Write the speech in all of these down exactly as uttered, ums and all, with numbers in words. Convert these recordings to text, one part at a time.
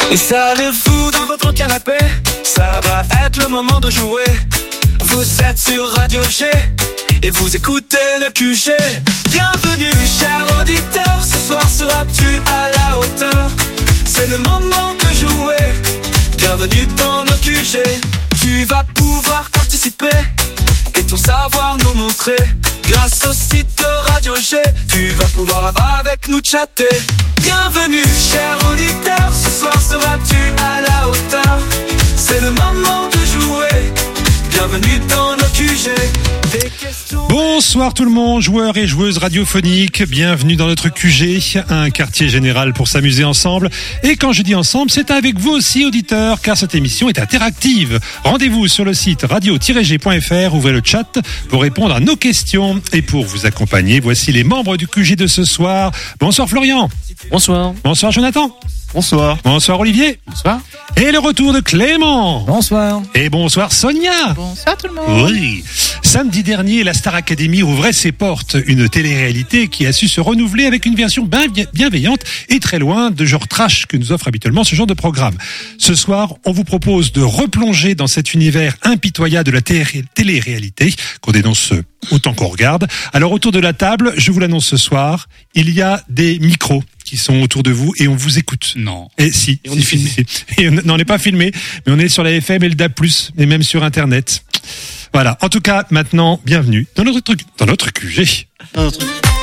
Installez-vous dans votre canapé, ça va être le moment de jouer. Vous êtes sur Radio G et vous écoutez le Q G. Bienvenue, chers auditeurs, ce soir seras-tu à la hauteur? C'est le moment de jouer. Bienvenue dans le Q G. Tu vas pouvoir participer et ton savoir nous montrer. Grâce au site Radio G, tu vas pouvoir avec nous chatter. Bienvenue, cher auditeur, ce soir seras-tu à la hauteur? C'est le moment de jouer. Bienvenue dans le Q G. Bonsoir tout le monde, joueurs et joueuses radiophoniques, bienvenue dans notre Q G, un quartier général pour s'amuser ensemble. Et quand je dis ensemble, c'est avec vous aussi auditeurs, car cette émission est interactive. Rendez-vous sur le site radio tiret g point f r, ouvrez le chat pour répondre à nos questions. Et pour vous accompagner, voici les membres du Q G de ce soir. Bonsoir Florian. Bonsoir. Bonsoir Jonathan. Bonsoir. Bonsoir Olivier. Bonsoir. Et le retour de Clément. Bonsoir. Et bonsoir Sonia. Bonsoir tout le monde. Oui. Samedi dernier, la Star Academy ouvrait ses portes, une télé-réalité qui a su se renouveler avec une version bien bienveillante et très loin de genre trash que nous offre habituellement ce genre de programme. Ce soir, on vous propose de replonger dans cet univers impitoyable de la télé-réalité qu'on dénonce autant qu'on regarde. Alors autour de la table, je vous l'annonce ce soir, il y a des micros qui sont autour de vous et on vous écoute. Non. Et si. Et on si, est filmé. Si, si. Et on, non, on n'est pas filmé, mais on est sur la F M et le D A B plus, et même sur Internet. Voilà. En tout cas, maintenant, bienvenue dans notre truc, dans notre Q G. Dans notre...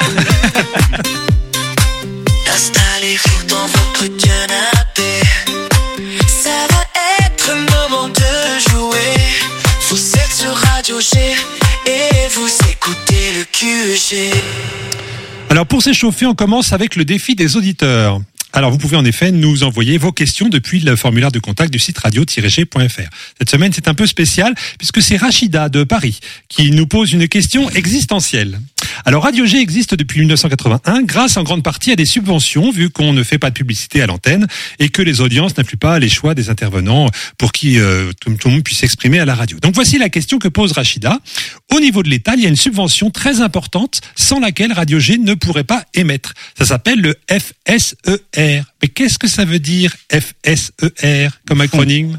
Installez-vous dans votre canapé. Ça va être le moment de jouer. Vous êtes sur Radio G et vous écoutez le Q G. Alors pour s'échauffer, on commence avec le défi des auditeurs. Alors vous pouvez en effet nous envoyer vos questions depuis le formulaire de contact du site radio tiret g point f r. Cette semaine c'est un peu spécial puisque c'est Rachida de Paris qui nous pose une question existentielle. Alors Radio G existe depuis dix-neuf cent quatre-vingt-un grâce en grande partie à des subventions vu qu'on ne fait pas de publicité à l'antenne et que les audiences n'affluent pas les choix des intervenants pour qui euh, tout, tout le monde puisse s'exprimer à la radio. Donc voici la question que pose Rachida. Au niveau de l'État, il y a une subvention très importante sans laquelle Radio G ne pourrait pas émettre. Ça s'appelle le F S E R. Mais qu'est-ce que ça veut dire F S E R comme acronyme?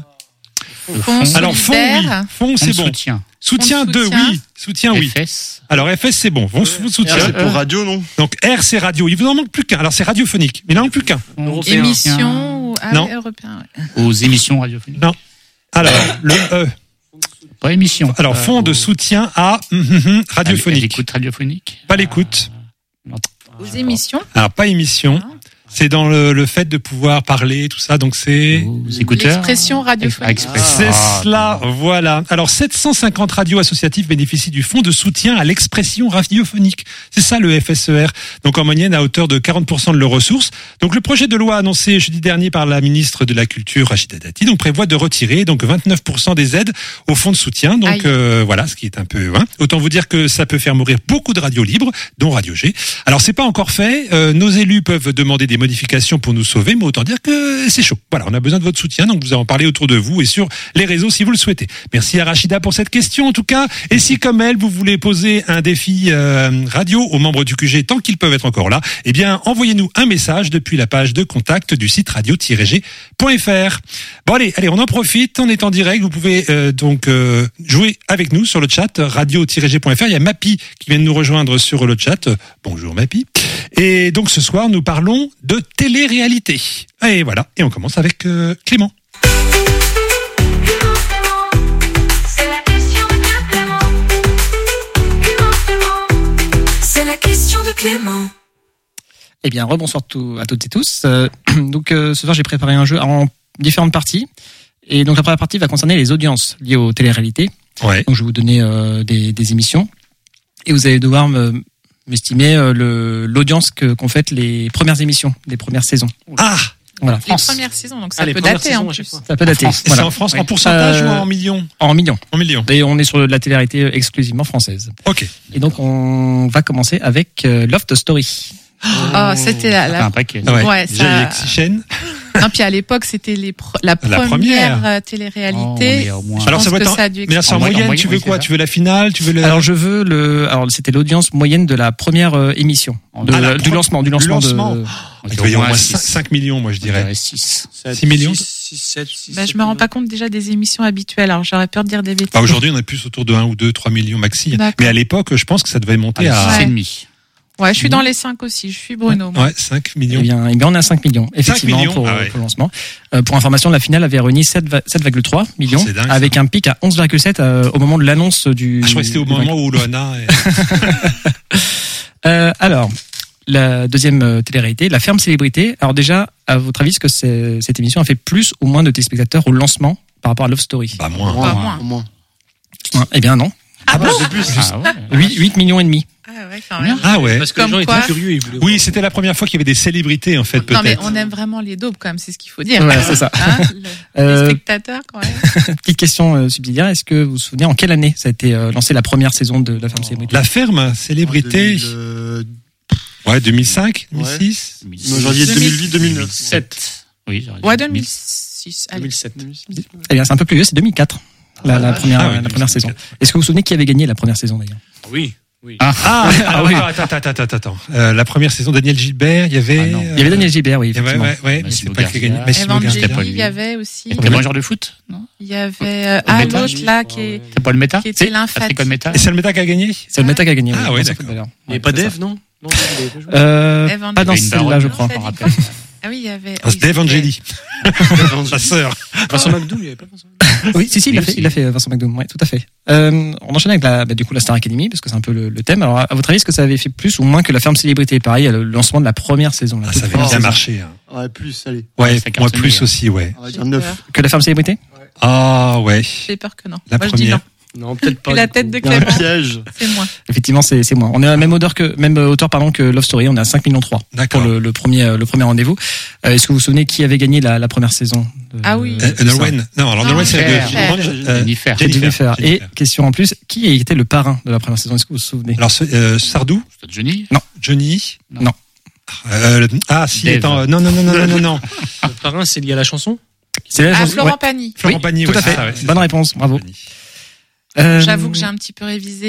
Fonds Alors fonds, oui. Fonds, c'est bon. Soutien. Soutien Fonds de de, soutien. oui. Soutien, oui. F S. Alors F S, c'est bon. Fonds de soutien. C'est pour radio, non? Donc R, c'est radio. Il vous en manque plus qu'un. Alors c'est radiophonique. Mais il n'en manque plus qu'un. Européen. Émission ou ah, Non. oui, européen. Ouais. Aux émissions radiophoniques. Non. Alors le E. Pas émission. Alors Euh, fonds de aux- soutien à hum, hum, hum, à radiophonique. l'écoute radiophonique. Pas l'écoute. Euh, non. Aux émissions. Alors pas émission. C'est dans le, le fait de pouvoir parler, tout ça. Donc c'est... Aux écouteurs. L'expression radiophonique. Expression. C'est Ah, cela, voilà. Alors, sept cent cinquante radios associatives bénéficient du fonds de soutien à l'expression radiophonique. C'est ça le F S E R. Donc, en moyenne, à hauteur de quarante pour cent de leurs ressources. Donc, le projet de loi annoncé jeudi dernier par la ministre de la Culture, Rachida Dati, donc prévoit de retirer donc vingt-neuf pour cent des aides au fonds de soutien. Donc, euh, voilà, ce qui est un peu... Hein. Autant vous dire que ça peut faire mourir beaucoup de radios libres, dont Radio G. Alors, c'est pas encore fait. Euh, nos élus peuvent demander des modifications pour nous sauver, mais autant dire que c'est chaud. Voilà, on a besoin de votre soutien, donc vous en parlez autour de vous et sur les réseaux si vous le souhaitez. Merci à Rachida pour cette question en tout cas. Et si comme elle, vous voulez poser un défi euh, radio aux membres du Q G tant qu'ils peuvent être encore là, eh bien envoyez-nous un message depuis la page de contact du site radio tiret g point f r. Bon allez, allez, on en profite, on est en direct, vous pouvez euh, donc euh, jouer avec nous sur le chat radio tiret g point f r. Il y a Mappy qui vient de nous rejoindre sur le chat. Bonjour Mappy. Et donc ce soir, nous parlons de télé-réalité. Et voilà, et on commence avec euh, Clément. C'est la question de Clément. C'est la question de Clément. Eh bien, rebonsoir tout, à toutes et tous. Euh, donc, euh, ce soir, j'ai préparé un jeu en différentes parties. Et donc, la première partie va concerner les audiences liées aux télé-réalités. Ouais. Donc, je vais vous donner euh, des, des émissions. Et vous allez devoir me, m'estimer euh, le, l'audience que, qu'ont fait les premières émissions, des premières saisons. Ah, Voilà. Les France. premières saisons, donc ça Ah, les peut premières dater saisons en à chaque plus. fois. Ça peut dater. c'est Voilà. en France en Oui. pourcentage Euh, ou en millions? En millions. En millions. Et on est sur de la télé-réalité exclusivement française. Ok. Et donc, on va commencer avec euh, Love Story. Oh, c'était la, la... Un paquet. Ouais. Ouais, Déjà, il y a ça... Oxygène. Non, puis à l'époque, c'était les pro... la, La première, première. euh, Oh, télé-réalité. mais au moins. Je Alors, pense ça va que être en- ça a dû Mais là, c'est en En moyenne, moyenne, en tu veux moyenne, quoi? oui, Tu veux la finale? Tu veux le... Alors je veux le. Alors c'était l'audience moyenne de la première euh, émission, de, Ah, la du pro- lancement, du du lancement, lancement. de. Il doit y avoir au moins six. cinq millions, moi je dirais. six. six millions six, sept, six, Bah, je me rends pas compte déjà des émissions habituelles, alors j'aurais peur de dire des bêtises. Bah, aujourd'hui, on est plus autour de un ou deux, trois millions maxi. D'accord. Mais à l'époque, je pense que ça devait monter Allez, à six Ouais. et demi. Ouais, je suis dans les cinq aussi, je suis Bruno. moi. ouais, cinq millions. Eh bien, eh bien, on est à cinq millions, effectivement, millions pour, ah ouais. pour le lancement. Euh, pour information, la finale avait réuni sept virgule trois millions, Oh, c'est dingue, avec ça. un pic à onze virgule sept euh, au moment de l'annonce du... Ah, je crois que c'était au du moment où Loana. est- Euh, alors, la deuxième euh, télé-réalité, La Ferme Célébrité. Alors déjà, à votre avis, est-ce que c'est- cette émission a fait plus ou moins de téléspectateurs au lancement par rapport à Love Story? Bah, moins. Pas moins. Au moins. Hein, Eh bien non, Ah bon? Ah ouais. huit, huit millions et demi. Ah ouais, quand même. Ah ouais. Parce que Comme les gens quoi. étaient curieux, ils voulaient Oui, voir. c'était la première fois qu'il y avait des célébrités, en fait, Non mais peut-être. on aime vraiment les daubes quand même, c'est ce qu'il faut dire. Ouais, c'est ça. Hein, le- Euh, les spectateurs quand même. Petite question euh, subsidiaire, est-ce que vous vous souvenez en quelle année ça a été euh, lancé la première saison de La Ferme Célébrité? La ferme, célébrité. Euh, Ouais, deux mille cinq, deux mille six. Moi, j'aurais dit deux mille huit, deux mille neuf. sept. Oui, j'aurais dit Ouais, deux mille six. Allez. deux mille sept. Eh bien, c'est un peu plus vieux, c'est deux mille quatre. La, la première, Ah oui, la première saison. deux mille quatre. Est-ce que vous vous souvenez qui avait gagné la première saison d'ailleurs? Oui. Oui. Ah, ah oui. oui. Attends, attends, attends, attends, attends. Euh, la première saison, Daniel Gilbert, il y avait. Ah non. Il y avait Daniel Gilbert, oui, Il y avait, effectivement. ouais, ouais, mais Massimo c'est pas qui a gagné. Garcia. Massimo Evangélie, Garcia. pas lui. il y avait aussi. C'était bon joueur de foot, non? Il y avait euh, Au ah Méta, l'autre là qui est C'est pas le méta? qui était Patrick l'infâme. Olmeta? Et c'est le méta qui a gagné? C'est le méta qui a gagné. Ah oui, ouais, dans ce d'accord. footballeur. Il n'y avait Ouais, pas c'est ça. Dave, non? Non, il avait pas joué. Euh, Evangélie. pas dans Il y avait une celle-là, baronne, je non, crois. je me rappelle. Ah oui, il y avait. Ah, c'est oui, Evangélie. Sa sœur. Vincent McDoom, il n'y avait pas Vincent Oui, si, si, il Oui, a fait, aussi. il a fait Vincent McDoom, ouais, tout à fait. Euh, on enchaîne avec la, bah, du coup, la Star Academy, parce que c'est un peu le, le thème. Alors, à votre avis, est-ce que ça avait fait plus ou moins que La Ferme Célébrité? Pareil, le lancement de la première saison. La Ah, toute ça avait première bien saison. marché. hein. McDoom. Ouais, plus, allez. Ouais, ça moi cartonnait, plus hein. aussi, ouais. On va J'ai dire neuf. peur. Que La Ferme Célébrité? Ah ouais. J'ai peur que non. La Moi je dis première. non. Non, peut-être pas. Puis la du tête coup. de Il y a un Clément. piège. C'est moi. Effectivement, c'est, c'est moins. On est à la même hauteur que, même hauteur, pardon, que Love Story. On est à cinq millions trois pour D'accord. le, le premier, euh, le premier rendez-vous. Euh, est-ce que vous vous souvenez qui avait gagné la, la première saison? de- Ah oui. Euh, de ça? Norwen. Non, alors Non, Norwen, c'est Jennifer. de euh, Jennifer. C'est Jennifer. Et Jennifer. question en plus, qui était le parrain de la première saison? Est-ce que vous vous souvenez? Alors, ce- euh, Sardou, C'était Johnny? Johnny. Non. Euh, le- ah, si, Dave. attends, euh, non, non, non, non, non, non, non. Le parrain, c'est lié à la chanson? C'est la Ah chanson- Florent ouais. Pagny. Florent Oui, Pagny, tout ouais, à fait. c'est ça, ouais, c'est Bonne ça. réponse, bravo. Pagny. Euh, J'avoue que j'ai un petit peu révisé.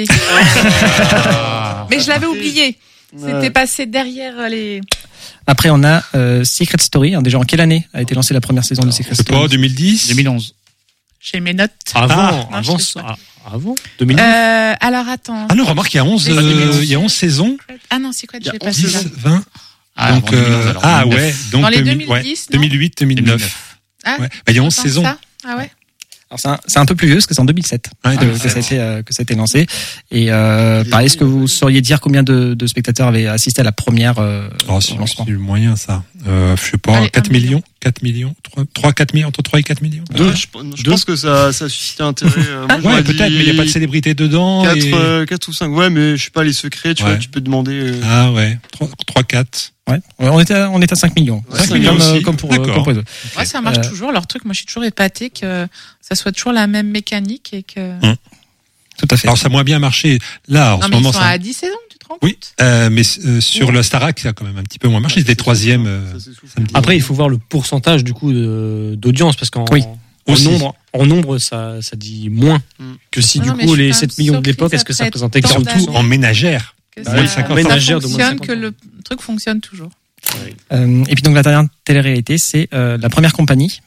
Ah. Mais je l'avais oublié. Ouais. C'était passé derrière les. Après, on a euh, Secret Story. Hein, déjà, en quelle année a été lancée la première saison de Secret Je sais pas, Story? deux mille dix. deux mille onze. J'ai mes notes. Avant, non, avant, je sais ça- avant, deux mille neuf. Euh, alors attends. Ah non, remarque, il y a onze, Mais euh, deux mille onze. il y a onze saisons. Ah non, c'est quoi? Il y Je a l'ai pas onze celui-là. dix, vingt. Ah, Donc, avant deux mille onze, euh, alors, ah deux mille neuf. ouais. Donc, Dans les deux mille deux mille dix, ouais, deux mille huit, deux mille neuf. deux mille neuf. Ah, Ouais. Bah, il y a onze attends, saisons. ça Ah ouais. Alors, c'est un, c'est un peu plus vieux, parce que c'est en deux mille sept Ouais, que, deux mille que ça a sept. été, euh, que ça a été lancé. Et euh, pareil, est-ce que vous sauriez dire combien de, de spectateurs avaient assisté à la première euh, Oh, c'est au lancement? c'est moyen, ça. Euh, je sais pas, Allez, quatre un million. millions, quatre millions, trois, quatre millions, entre trois et quatre millions. Deux, je, je pense que ça, ça suscite un intérêt. euh, moi, Ouais, j'aurais peut-être, dit mais il n'y a pas de célébrité dedans. quatre, et- euh, quatre ou cinq. Ouais, mais je sais pas, les secrets, tu Ouais. vois, tu peux demander. euh, Ah ouais, trois, quatre. Ouais. On était à, on était à cinq millions. Ouais, cinq comme, millions euh, aussi. comme pour, euh, D'accord. comme pour les autres. Ouais, ça marche Euh, toujours. Leur truc, moi, je suis toujours épatée que ça soit toujours la même mécanique et que. Tout à fait. Alors ça a moins bien marché. Là, en non, ce mais moment, ils sont ça. à dix saisons, tu te rends compte? Oui, euh, mais euh, sur le Starac, ça a quand même un petit peu moins marché. C'était troisième. euh, ça s'essouffle. samedi. Après, il faut voir le pourcentage du coup de- d'audience parce qu'en Oui. en Aussi. nombre, en nombre, ça, ça dit moins Mm. que si Ah du non, mais coup je suis les quand sept même millions de surprise l'époque, est-ce que ça après représentait tant quarante pour cent? d'années. En ménagère. Que Ah ça, oui, cinquante. ça Ménagère de moins de fonctionne, cinquante que le truc fonctionne toujours. Euh, et puis donc la dernière télé-réalité, c'est euh, La Première Compagnie.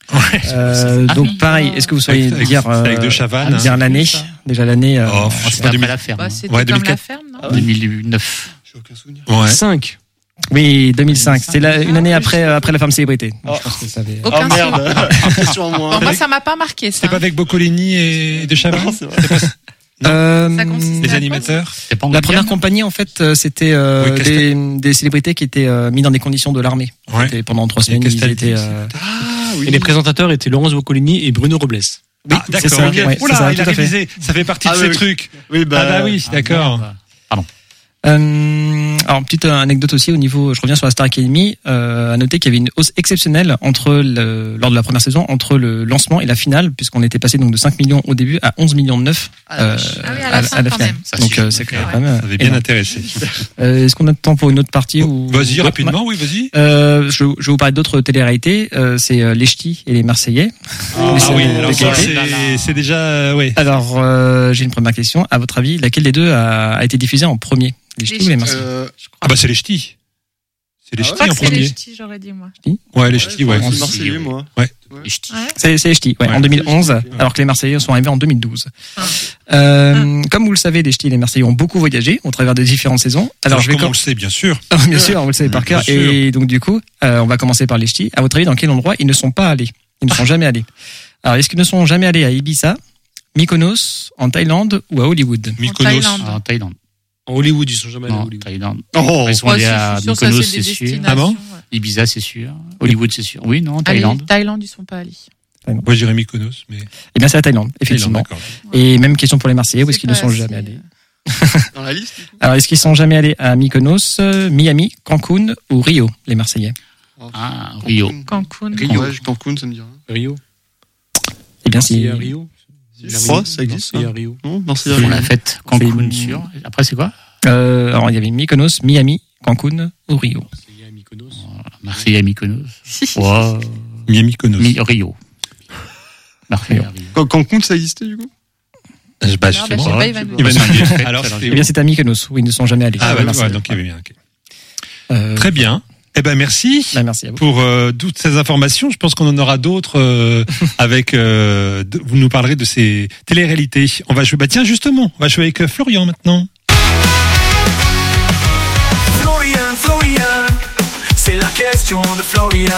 Euh, Ah donc oui. pareil, est-ce que vous sauriez Avec- dire euh, avec De Chavannes, dire hein. l'année, Ça. déjà l'année euh, Oh, Ah, je sais C'était pas, deux après mille- la ferme. Bah, hein. c'était Ouais, comme la deux mille quatre. ferme, non? Ah ouais. deux mille neuf. J'ai aucun souvenir. Ouais. cinq. Oui, deux mille cinq. C'était la- une année Ah, après euh, après La Femme Célébrité. Oh. Je pense que ça avait- Aucun Oh merde, question en moins. Bon, moi, ça m'a pas marqué, ça. C'était pas avec Boccolini et De Chavannes? Non, c'est vrai. Euh, Ça consiste Les à animateurs? C'était pas en La première Guyane compagnie, en fait, euh, c'était euh, Oui, des, des célébrités qui étaient euh, mis dans des conditions de l'armée. Ouais. C'était pendant trois Et semaines, ils Castaldi étaient. aussi. euh, Ah oui. Et les présentateurs étaient Laurence Boccolini et Bruno Robles. Ah, c'est d'accord. ça, ok. ouais, Oula, c'est ça, il a tout à fait. révisé. Ça fait partie Ah de oui, ces oui. trucs. Oui, bah. Ah bah oui, Ah, d'accord. merde. Euh, alors petite euh, anecdote aussi au niveau, je reviens sur la Star Academy, euh, à noter qu'il y avait une hausse exceptionnelle entre le, lors de la première saison entre le lancement et la finale, puisqu'on était passé donc de cinq millions au début à onze millions neuf euh, Ah oui, à la fin, quand finale. même. Ça Donc suffit. euh, c'est quand Ouais. même Ça avait bien énorme. intéressé. Euh, Est-ce qu'on a de temps pour une autre partie ou Vas-y, Ouais, rapidement, oui, vas-y. Euh, je, je vais vous parler d'autres téléréalités. Euh, c'est euh, Les Ch'tis et les Marseillais. Ah c'est oui, de alors ça, qualité. c'est c'est déjà, euh, ouais. Alors, euh, j'ai une première question. À votre avis, laquelle des deux a, a été diffusée en premier, les Ch'tis ou les Marseillais? Euh, Ah bah c'est les ch'tis. C'est les Ah Je ch'tis crois en que c'est les premier. ch'tis, j'aurais dit moi. Ouais, les ch'tis, ouais. Je suis Aussi, Marseillais, oui. moi. Les ch'tis. Ouais. C'est c'est les ch'tis, ouais, Ouais, en deux mille onze, c'est les ch'tis, ouais. alors que les Marseillais sont arrivés en deux mille douze. Ah. Euh, comme vous le savez, les ch'tis et les Marseillais ont beaucoup voyagé au travers des différentes saisons. Alors, Alors, je vais comme on com- le sait, bien sûr. bien sûr, vous le savez par Bien cœur. sûr. Et donc du coup, euh, on va commencer par les ch'tis. À votre avis, dans quel endroit ils ne sont pas allés? Ils ne sont jamais allés. Alors, est-ce qu'ils ne sont jamais allés à Ibiza, Mykonos, en Thaïlande ou à Hollywood? Mykonos. Thaïlande. En Thaïlande. En Hollywood, ils sont jamais allés à Non, Hollywood. Thaïlande. Oh, Ils sont Moi allés aussi, à je suis sûre, ça, Mykonos, c'est des c'est sûr. destinations. Ah bon ouais. Ibiza, c'est sûr. Hollywood, c'est sûr. Oui, non, Allez, Thaïlande. Thaïlande, ils sont pas allés. Moi, je dirais Mykonos, mais. Eh bien, c'est la Thaïlande, effectivement. Thaïlande, d'accord. Et même question pour les Marseillais, où est-ce C'est qu'ils ne pas sont assez, jamais allés? Dans la liste, du coup. Alors, est-ce qu'ils sont jamais allés à Mykonos, euh, Miami, Cancun ou Rio, les Marseillais? Ah, Rio. Cancun. Rio. Ouais, Cancun, ça me dit rien. Rio. Eh bien, si. Marseille à Rio. Je crois, ça existe, Marseille ça. à Rio. Non, Marseille à On Rio. l'a faite. Cancun, C'est- sûr. Après, c'est quoi? Euh, alors, il y avait Mykonos, Miami, Cancun ou Rio. Marseille à Mykonos. Marseille à Mykonos. Wow. Miami Mykonos. Mi- Rio. Marseille à Rio. Can- Cancun, ça existait, du coup? Bah, Non, bah, justement. je sais Ouais, pas, il va nous Il va dire. nous dire. Alors, Alors, c'était Eh où bien, c'est à Mykonos, où ils ne sont jamais allés. Ah, les ouais, Marseillais. ouais, donc il y avait bien. ok. Euh, Très bien. Eh ben, merci. bah, merci à vous. Pour euh, toutes ces informations, je pense qu'on en aura d'autres euh, avec. Euh, de- vous nous parlerez de ces téléréalités. On va jouer. Bah tiens, justement, on va jouer avec euh, Florian maintenant. Florian, Florian, c'est la question de Florian.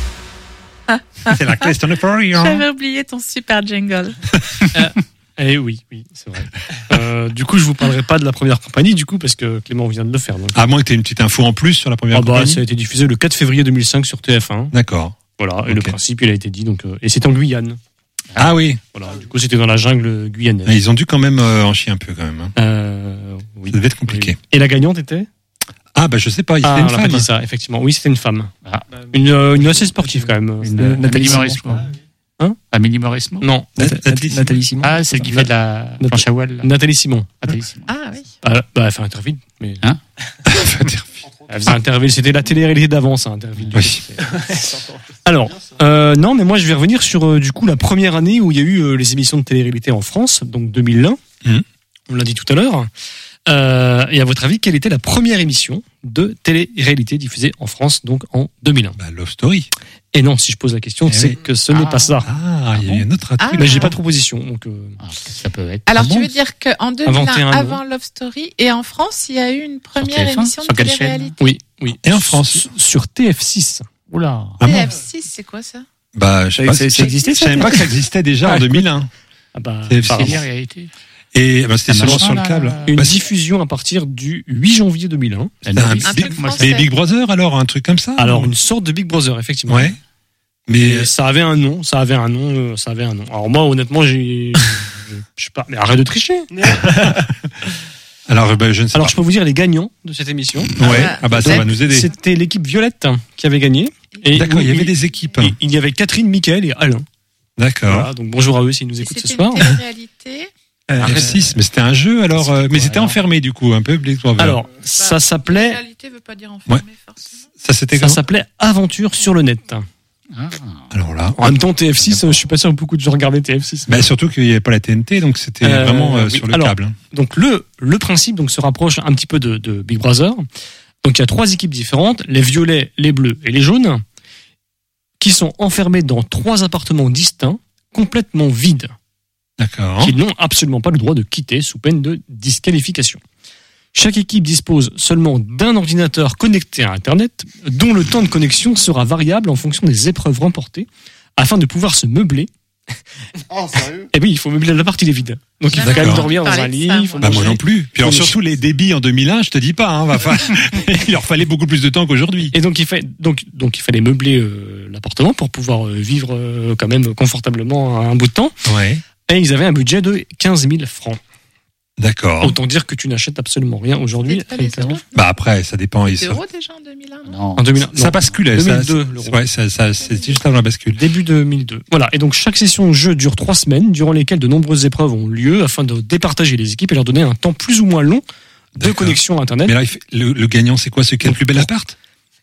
C'est la question de Florian. J'avais oublié ton super jingle. Eh oui, oui, c'est vrai. Euh, du coup, je vous parlerai pas de la première compagnie, du coup, parce que Clément vient de le faire. Donc. À moins que tu aies une petite info en plus sur la première Ah bah, compagnie. ça a été diffusé le quatre février deux mille cinq sur T F un. D'accord. Voilà, et Ok. le principe, il a été dit. Donc, euh, et c'est en Guyane. Ah oui. Voilà, du coup, c'était dans la jungle guyanaise. Mais ils ont dû quand même euh, en chier un peu quand même. Hein. Euh, oui. Ça devait être compliqué. Oui. Et la gagnante était Ah bah je sais pas. C'était Ah, une on l'a pas femme. dit ça, effectivement. Oui, c'était une femme. Ah. Une, euh, une assez sportive, quand même. Une, Euh, euh, Nathalie Amélie Simon, Mauresmo. Hein Amélie Mauresmo. Non, Nat- Nat- Nathalie Simon. Nathalie Simon. Ah, celle qui fait de la planche à voile. là. Nathalie Simon. Nathalie Simon. Ah oui. Ah, bah, elle fait Interville. Mais... Hein Elle faisait Interville. C'était la télé-réalité d'avant, ça, Interville. Oui. Alors, euh, non, mais moi, je vais revenir sur, euh, du coup, la première année où il y a eu euh, les émissions de télé-réalité en France, donc deux mille un. Mhm. On l'a dit tout à l'heure. Euh, et à votre avis, quelle était la première émission de télé-réalité diffusée en France, donc en deux mille un? Bah Love Story. Et non, si je pose la question, Eh c'est oui. que ce n'est Ah. pas ça. Ah, il y a bon un autre Ah. truc. Mais j'ai pas de proposition, donc. euh, Ah, ça peut être. Alors, Ah tu bon veux dire qu'en deux mille Inventer un, un nom. avant Love Story, et en France, il y a eu une première T F un, émission de sur quelle chaîne télé-réalité. Oui, oui. Et en France Sur- Sur T F six. Oula. Ah bon T F six, c'est quoi ça? Bah je sais Ça- pas. ça- je- ça existait, Je savais même pas que ça existait déjà Ah, en écoute. deux mille un. Ah bah, C'est- pardon. C'est réalité. Et bah, c'était Ah, seulement machin, sur le là, câble. là. Une Bah, c'est- diffusion à partir du huit janvier deux mille un. La C'était un novice. Un Big- truc Moi, français. Mais Big Brother alors, un truc comme ça Alors, ou- une sorte de Big Brother, effectivement. Ouais. Mais Et ça avait un nom, ça avait un nom, euh, ça avait un nom. Alors moi, honnêtement, j'ai, je je sais pas, mais arrête de tricher. alors bah, je ne sais Alors pas. je peux vous dire les gagnants de cette émission. Ouais. Ah bah ça Donc, va nous aider. C'était l'équipe Violette qui avait gagné. Et D'accord, il y avait il- des équipes. il- Il y avait Catherine, Mickaël et Alain. D'accord. Voilà, donc bonjour à eux s'ils nous Et écoutent ce C'était soir. une télé-réalité. Euh, F six, mais c'était un jeu alors, C'était euh, mais quoi, c'était alors enfermé du coup, un peu Big Brother. Alors ça s'appelait, Télé-réalité veut pas dire enfermé, forcément. ça c'était ça comment s'appelait Aventure sur le net. Ah. Alors là, En même temps, T F six, euh, je suis pas sûr que beaucoup de gens regardaient T F six. bah, surtout qu'il n'y avait pas la T N T, donc c'était Euh, vraiment euh, oui. sur le Alors, câble. hein. Donc le le principe donc se rapproche un petit peu de, de Big Brother. Donc il y a trois équipes différentes, les violets, les bleus et les jaunes, qui sont enfermés dans trois appartements distincts, complètement vides, D'accord. qui n'ont absolument pas le droit de quitter sous peine de disqualification. Chaque équipe dispose seulement d'un ordinateur connecté à Internet, dont le temps de connexion sera variable en fonction des épreuves remportées, afin de pouvoir se meubler. Oh, sérieux? Et oui, il faut meubler la partie des vides. Donc il faut D'accord. quand même dormir dans Parler un de lit. ça, il faut Bah moi manger. non plus. Puis alors, Faut- surtout les débits en deux mille un, je te dis pas. Hein, va fa- il leur fallait beaucoup plus de temps qu'aujourd'hui. Et donc il fait donc donc il fallait meubler euh, l'appartement pour pouvoir euh, vivre euh, quand même confortablement un bout de temps. Ouais. Et ils avaient un budget de quinze mille francs. D'accord. Autant dire que tu n'achètes absolument rien aujourd'hui. C'était pas les avec la- euros, Bah après, ça dépend. ils Des sont- euros déjà en deux mille un, non? Non. En deux mille un. Ça non. basculait. ça- deux mille deux, ça- l'euro. Ouais, ça, ça, c'est juste avant la bascule. Début deux mille deux. Voilà. Et donc chaque session de jeu dure trois semaines, durant lesquelles de nombreuses épreuves ont lieu afin de départager les équipes et leur donner un temps plus ou moins long de D'accord. connexion à Internet. Mais là, il fait- le, le gagnant, c'est quoi? Celui qui a le plus bel appart?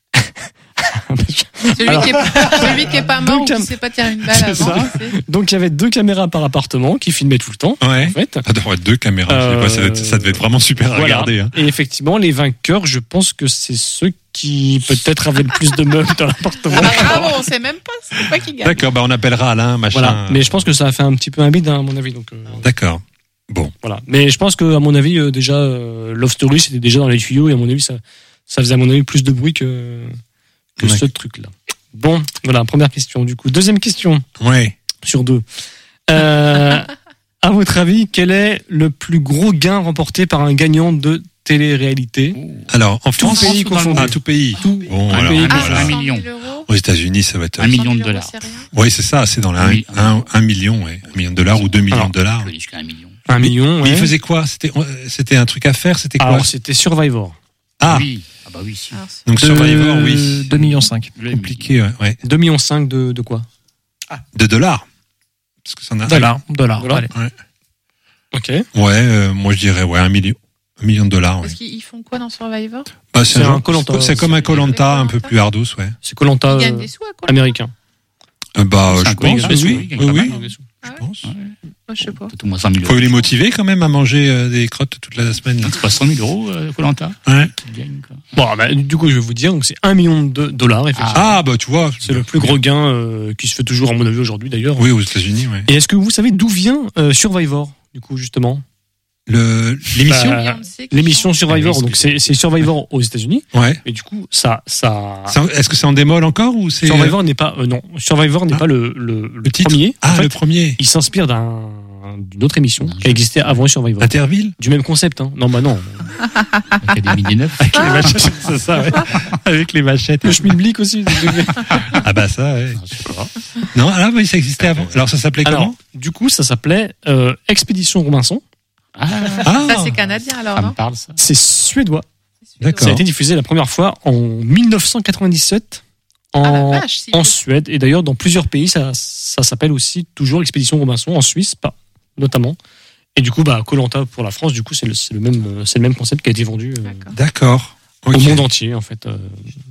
Celui, Alors- qui est, celui qui est pas mort ou Donc, qui euh, sait pas tirer une balle c'est avant. ça. tu sais. Donc il y avait deux caméras par appartement qui filmaient tout le temps. Ouais. En fait. Ça devrait être deux caméras. Je sais pas, ça, devait être, ça devait être vraiment super à Voilà. regarder. Hein. Et effectivement, les vainqueurs, je pense que c'est ceux qui peut-être avait le plus de meubles dans l'appartement. Ah, bravo, on sait même pas, c'est pas qui gagne. D'accord, bah on appellera Alain, machin. Voilà. Mais je pense que ça a fait un petit peu un bide, hein, à mon avis. Donc, euh, D'accord. Bon. voilà. Mais je pense que, à mon avis, euh, déjà, euh, Love Story, c'était déjà dans les tuyaux, et à mon avis, ça, ça faisait, à mon avis, plus de bruit que, que Ouais. ce truc-là. Bon, voilà, première question, du coup. Deuxième question Ouais. sur deux. Euh, à votre avis, quel est le plus gros gain remporté par un gagnant de télé-réalité? Alors, en Tout France, pays ou dans le confondu. ah, tout pays. Tout Bon, un alors, pays Ah, voilà. un cent million. mille euros. Aux États-Unis, ça va être. Un million de cent mille euros, dollars. c'est rien. Oui, c'est ça, c'est dans les Oui. un, un, un million, ouais. Un million de dollars ou deux millions Alors, de dollars. Je le dis jusqu'à un million. Un million, Mais ouais. il faisait quoi? C'était, c'était un truc à faire, c'était quoi? Alors, c'était Survivor. Ah, Oui. Ah bah oui, si. Alors, c'est- donc Survivor, oui. deux millions cinq. Le Compliqué, ouais, ouais. deux virgule cinq millions de, de quoi? De dollars. Parce que ça en a. Dollars, dollars. Dollars. Allez. Ok. Ouais, euh, moi je dirais, ouais, un million. Un million de dollars, ouais. Parce qu'ils ils font quoi dans Survivor? Bah, C'est genre- un Koh-Lanta. C'est comme un Koh-Lanta, un peu Koh-Lanta. plus hardos, ouais. C'est Koh-Lanta Ils gagnent euh, des sous à quoi? américain. Euh, bah, C'est je un pense, Koh-Lanta, oui, oui, oui, il gagne oui, pas oui, mal. je pense. Moi, je sais pas. Peut-être au moins cent mille euros. Faut les motiver quand même à manger euh, des crottes toute la semaine. là. soixante mille euros, euh, Koh-Lanta. Ouais. Tu gagnes, quoi. Bon, bah, du coup, je vais vous dire, donc c'est un million de dollars, effectivement. Ah, bah, tu vois. C'est le plus gros gain euh, qui se fait toujours, à mon avis, aujourd'hui, d'ailleurs. Oui, aux États-Unis, ouais. Et est-ce que vous savez d'où vient euh, Survivor, du coup, justement? Le, l'émission? Bah, Beyoncé qui L'émission chante. Survivor, Ah oui, donc c'est, c'est Survivor aux États-Unis. Ouais. Et du coup, ça, ça. C'est en- Est-ce que c'est en démol encore ou c'est. Survivor n'est pas, euh, non, Survivor n'est Ah. pas le, le, le Le titre premier. Ah, En fait, le premier. il s'inspire d'un, d'une autre émission Non, qui a existé avant Survivor. Interville? Du même concept, hein. Non, bah non. Académie des Neufs. Avec les machettes, c'est ça, ouais. Avec les machettes. Le schmilblick aussi. Ah, bah, ça, ouais. Ah, je sais pas. Non, ah, oui, ça existait avant. Alors, ça s'appelait Alors, comment? du coup, ça s'appelait euh, Expédition Robinson. Ah, Ah, Ça, c'est canadien alors, ça me non? parle, ça. C'est suédois. d'accord. Ça a été diffusé la première fois en dix-neuf cent quatre-vingt-dix-sept en, Ah la vache, si. en Suède. Et d'ailleurs, dans plusieurs pays, ça, ça s'appelle aussi toujours Expédition Robinson, en Suisse, pas, notamment. Et du coup, bah, Koh-Lanta pour la France, du coup, c'est le, c'est le même, euh, c'est le même concept qui a été vendu euh, D'accord. D'accord. au Ok. monde entier, en fait. euh.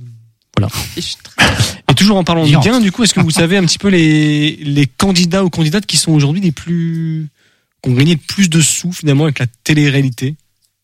Je suis très- Et toujours en parlant de Viande. gains, du coup, est-ce que vous savez un petit peu les, les candidats ou candidates qui sont aujourd'hui les plus, qui ont gagné plus de sous, finalement, avec la télé-réalité?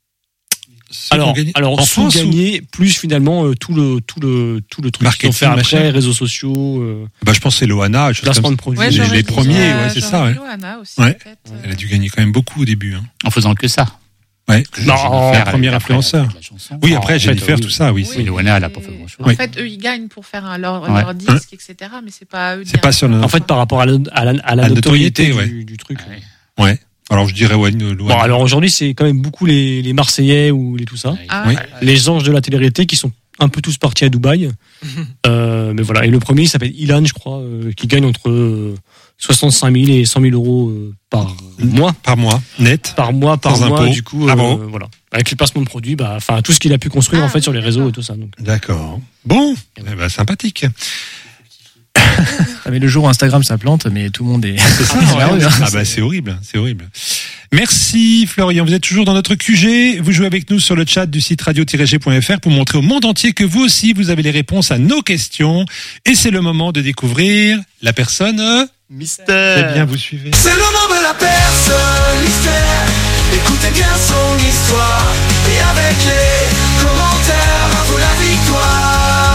Ceux Alors, qui ont gagné- alors en sous France ou- gagner plus finalement euh, tout le tout le tout le truc qu'ils ont fait Marketing, après, machin. réseaux sociaux, euh, Bah, je pense que c'est Loana, des choses placement comme de produits. Ouais, Les- j'aurais les dit, premiers, euh, ouais, c'est j'aurais ça, dit ouais. Loana aussi, Ouais. peut-être, euh. ça. Elle a dû gagner quand même beaucoup au début, hein. En faisant que ça. Ouais. Que Non, j'ai dû en faire premier avec- après, influenceur. avec la chanson. Oui, En après, j'ai fait, dû faire oui. tout ça, oui. Oui, Loana, elle a pas fait grand-chose. En Oui. fait, eux, ils gagnent pour faire un, leur, Ouais. leur disque, et cetera. Mais c'est pas à eux de C'est pas sur le. En fait, par rapport à la, à la, à la La notoriété, notoriété, du, du truc. Ouais. Ouais. Alors, je dirais, ouais, Loana. Bon, alors aujourd'hui, c'est quand même beaucoup les, les Marseillais ou les tout ça, Ah, Oui. les anges de la télé-réalité qui sont un peu tous partis à Dubaï. euh, mais voilà. Et le premier, il s'appelle Ilan, je crois, euh, qui gagne entre euh, soixante-cinq mille et cent mille euros euh, par mois. Par mois, net. Par mois, par Sans mois, impôt. du coup, Ah euh, bon voilà. Avec les placements de produits, bah, enfin, tout ce qu'il a pu construire, Ah, en fait, sur les oui, réseaux d'accord. et tout ça. Donc. D'accord. Bon. Eh ben, sympathique. Ah, mais le jour où Instagram ça plante, mais tout le monde est. C'est ça, c'est merveilleux, hein. Ah bah c'est horrible, c'est horrible. Merci Florian, vous êtes toujours dans notre Q G, vous jouez avec nous sur le chat du site radio tiret g point f r pour montrer au monde entier que vous aussi vous avez les réponses à nos questions et c'est le moment de découvrir la personne. euh, Mystère. Eh bien vous suivez. C'est le nom de la personne mystère. Écoutez bien son histoire. Et avec les commentaires, à vous la victoire.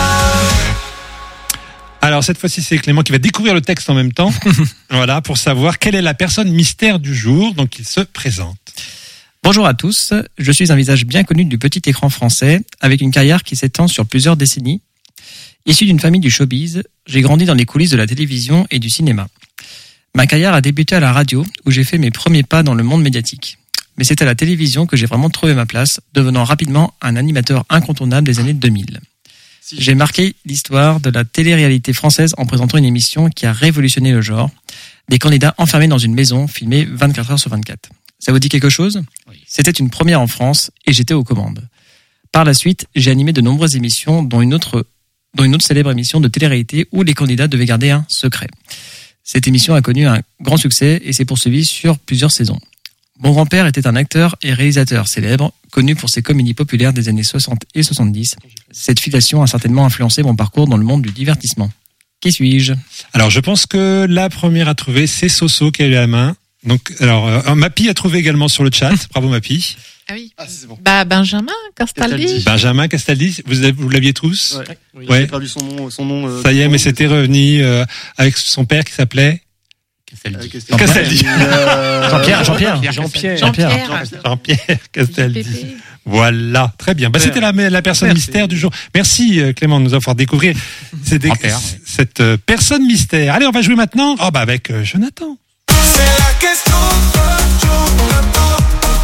Alors cette fois-ci c'est Clément qui va découvrir le texte en même temps. Voilà, pour savoir quelle est la personne mystère du jour, donc il se présente. Bonjour à tous, je suis un visage bien connu du petit écran français, avec une carrière qui s'étend sur plusieurs décennies. Issu d'une famille du showbiz, j'ai grandi dans les coulisses de la télévision et du cinéma. Ma carrière a débuté à la radio, où j'ai fait mes premiers pas dans le monde médiatique. Mais c'est à la télévision que j'ai vraiment trouvé ma place, devenant rapidement un animateur incontournable des années deux mille. J'ai marqué l'histoire de la télé-réalité française en présentant une émission qui a révolutionné le genre. Des candidats enfermés dans une maison, filmés vingt-quatre heures sur vingt-quatre. Ça vous dit quelque chose ? Oui. C'était une première en France et j'étais aux commandes. Par la suite, j'ai animé de nombreuses émissions, dont une autre, dont une autre célèbre émission de télé-réalité où les candidats devaient garder un secret. Cette émission a connu un grand succès et s'est poursuivie sur plusieurs saisons. Mon grand-père était un acteur et réalisateur célèbre, connu pour ses comédies populaires des années soixante et soixante-dix. Cette filiation a certainement influencé mon parcours dans le monde du divertissement. Qui suis-je ? Alors je pense que la première à trouver c'est Soso qui a eu la main. Donc alors euh, Mappy a trouvé également sur le chat. Bravo Mappy. Ah oui. Ah, c'est bon. Bah, Benjamin Castaldi. Castaldi. Benjamin Castaldi, vous, avez- vous l'aviez tous? Ouais. Ouais. J'ai perdu son nom. Son nom euh, Ça y est, son mais nom. c'était revenu euh, avec son père qui s'appelait Euh, Castaldi. Castaldi. Castaldi. Euh, Jean-Pierre, Jean-Pierre. Jean-Pierre. Jean-Pierre. Jean-Pierre Castaldi. J P P. Voilà, très bien. Bah, c'était la, la personne Merci. mystère du jour. Merci euh, Clément de nous avoir découvert cette, Grand-père, ouais. cette euh, personne mystère. Allez, on va jouer maintenant. Oh bah avec euh, Jonathan. C'est la question de Jonathan.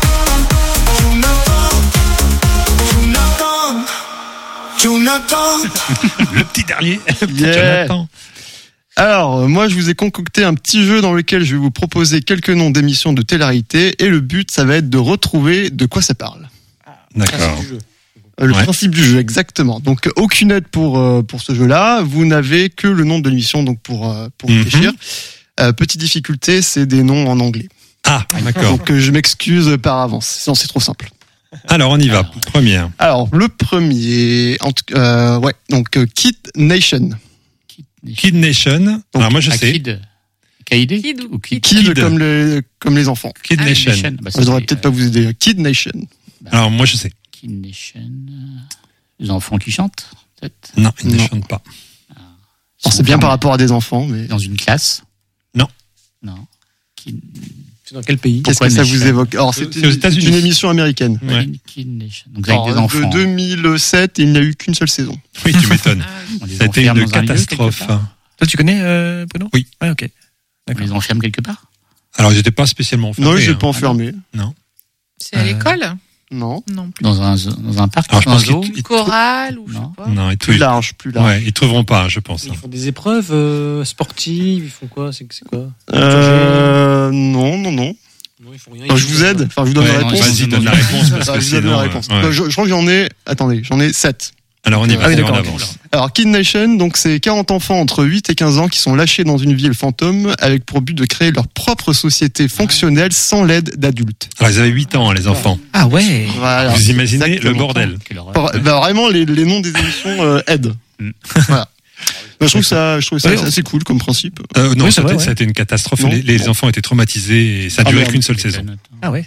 Jonathan. Jonathan. Jonathan. Le petit dernier. Le petit Yeah. Jonathan. Alors, euh, moi, je vous ai concocté un petit jeu dans lequel je vais vous proposer quelques noms d'émissions de télé-réalité et le but, ça va être de retrouver de quoi ça parle. D'accord. Euh, Le Ouais. principe du jeu, exactement. Donc, euh, aucune aide pour euh, pour ce jeu-là. Vous n'avez que le nom de l'émission, donc pour euh, pour Mhm. réfléchir. Euh, petite difficulté, c'est des noms en anglais. Ah, d'accord. Donc, euh, je m'excuse par avance. Sinon, c'est trop simple. Alors, on y va. Première. Alors, le premier, en tout- euh, ouais, donc euh, Kid Nation. Kid Nation. Alors, moi, je Ah, sais. Kid. Kaïdé Kid ou ou Kid Kid, Kid. comme les comme les enfants. Kid Ah, Nation. Bah, Je devrais c'est, peut-être euh, pas vous aider. Kid Nation. Alors, moi, je sais. Kid Nation. euh, Les enfants qui chantent, peut-être. Non, ils ne Non. chantent pas. Alors, c'est bien par rapport à des enfants, mais Dans une classe. Non. Non. Kid, C'est dans quel pays? qu'est-ce que Pourquoi ça vous Nation évoque? Alors, c'est C'est aux une, États-Unis. une émission américaine. Ouais. Kid Nation. Donc avec Alors, des enfants. de deux mille sept, il n'y a eu qu'une seule saison. Oui, tu m'étonnes. Ah, oui. On les Ça a été enferme une dans un lieu, catastrophe. quelque part. Toi, tu connais, euh, Bruno? Oui. Ouais, ok. On les enferme quelque part. Alors, ils n'étaient pas spécialement enfermés. Non, je hein. l'ai pas enfermé. C'est à Euh, l'école? Non. Non plus. Dans un, zo- dans un parc, Alors, je dans un pense zoo. qu'ils- Une chorale ou je sais Non. pas. Non, ils Plus trouvent, large, plus large. ouais, ils trouveront pas, je pense. Ils font des épreuves euh, sportives, ils font quoi? C'est c'est quoi? Euh, non, non, non. Non, ils font rien. Enfin, ils je jouent vous à- aide. Enfin, je vous donne Ouais, la non, réponse. Vas-y, donne la Ils réponse parce Ah, que je vous donne sinon, la réponse. euh, ouais. Bah, je, je crois que j'en ai. Attendez, j'en ai sept. Alors, on y va. Ah oui, c'est d'accord, en ok. avance. Alors, Kid Nation, donc c'est quarante enfants entre huit et quinze ans qui sont lâchés dans une ville fantôme avec pour but de créer leur propre société fonctionnelle sans l'aide d'adultes. Alors, ils avaient huit ans, hein, les enfants. Ah ouais. Voilà. Vous imaginez le Exactement. bordel. Quelle horreur. Bah, bah, vraiment, les, les noms des émissions euh, aident. Mm. Voilà. Bah, je trouve ça, je trouve ça Oui, assez cool comme principe. Euh, non, Oui, ça, c'est a vrai, été- ouais. ça a été une catastrophe. Non. Les, les enfants étaient traumatisés et ça a Ah, duré merde. qu'une seule saison. Ah ouais.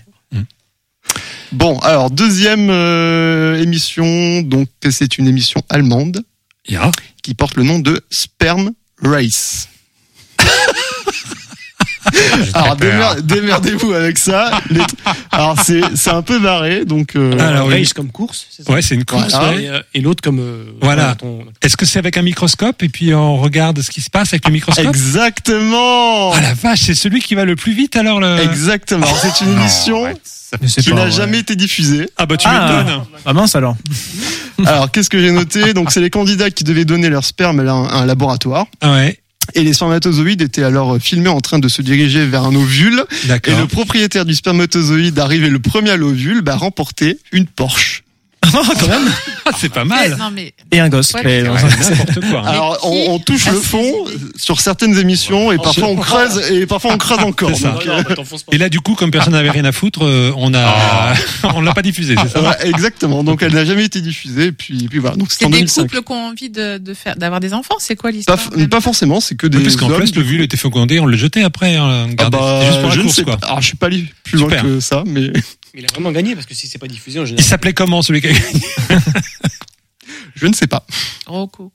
Bon, alors deuxième euh, émission, donc c'est une émission allemande Ja. qui porte le nom de Sperm Race. Alors démer- démerdez-vous avec ça. Les tr- Alors c'est c'est un peu barré, donc euh, Alors, oui. Race comme course, c'est ça? Ouais, c'est une course. Ah, ouais. Et, euh, et l'autre comme. euh, Voilà. ton- Est-ce que c'est avec un microscope et puis on regarde ce qui se passe avec le microscope? exactement, Ah la vache, c'est celui qui va le plus vite alors le. exactement. Alors, c'est une émission Je sais qui pas, n'a ouais. jamais été diffusée. Ah bah tu Ah. m'étonnes. Ah mince alors. Alors qu'est-ce que j'ai noté? Donc c'est les candidats qui devaient donner leur sperme à un, à un laboratoire. Ah ouais, Et les spermatozoïdes étaient alors filmés en train de se diriger vers un ovule. Et d'accord. le propriétaire du spermatozoïde arrivé le premier à l'ovule, bah, remportait une Porsche. Quand même. Ah, c'est pas Eh, mal. Non, mais Et un gosse. Ouais, Mais c'est dans Ouais, un- n'importe quoi. hein. Alors, qui on, on touche a le ces fond idées sur certaines émissions et parfois on creuse et parfois on creuse encore. C'est ça. Donc, Non, euh, non, bah, t'enfonces pas. Et là, du coup, comme personne n'avait rien à foutre, euh, on a, on l'a pas diffusé, c'est ça? ouais, exactement. Donc, elle n'a jamais été diffusée. Puis, puis voilà. Donc, c'est c'est en des deux mille cinq. couples qui ont envie de, de faire, d'avoir des enfants. C'est quoi Pas, l'histoire f- même pas forcément, c'est que des Parce qu'en hommes. plus, le vu était fécondé, on le jetait après. Hein, Ah regardez. bah, C'était juste pour la je ne course, sais quoi. pas. Alors, je suis pas allé plus loin Super. que ça, mais Il a vraiment gagné parce que si c'est pas diffusé en Il général. s'appelait comment, celui qui a gagné? je ne sais pas. Rocco.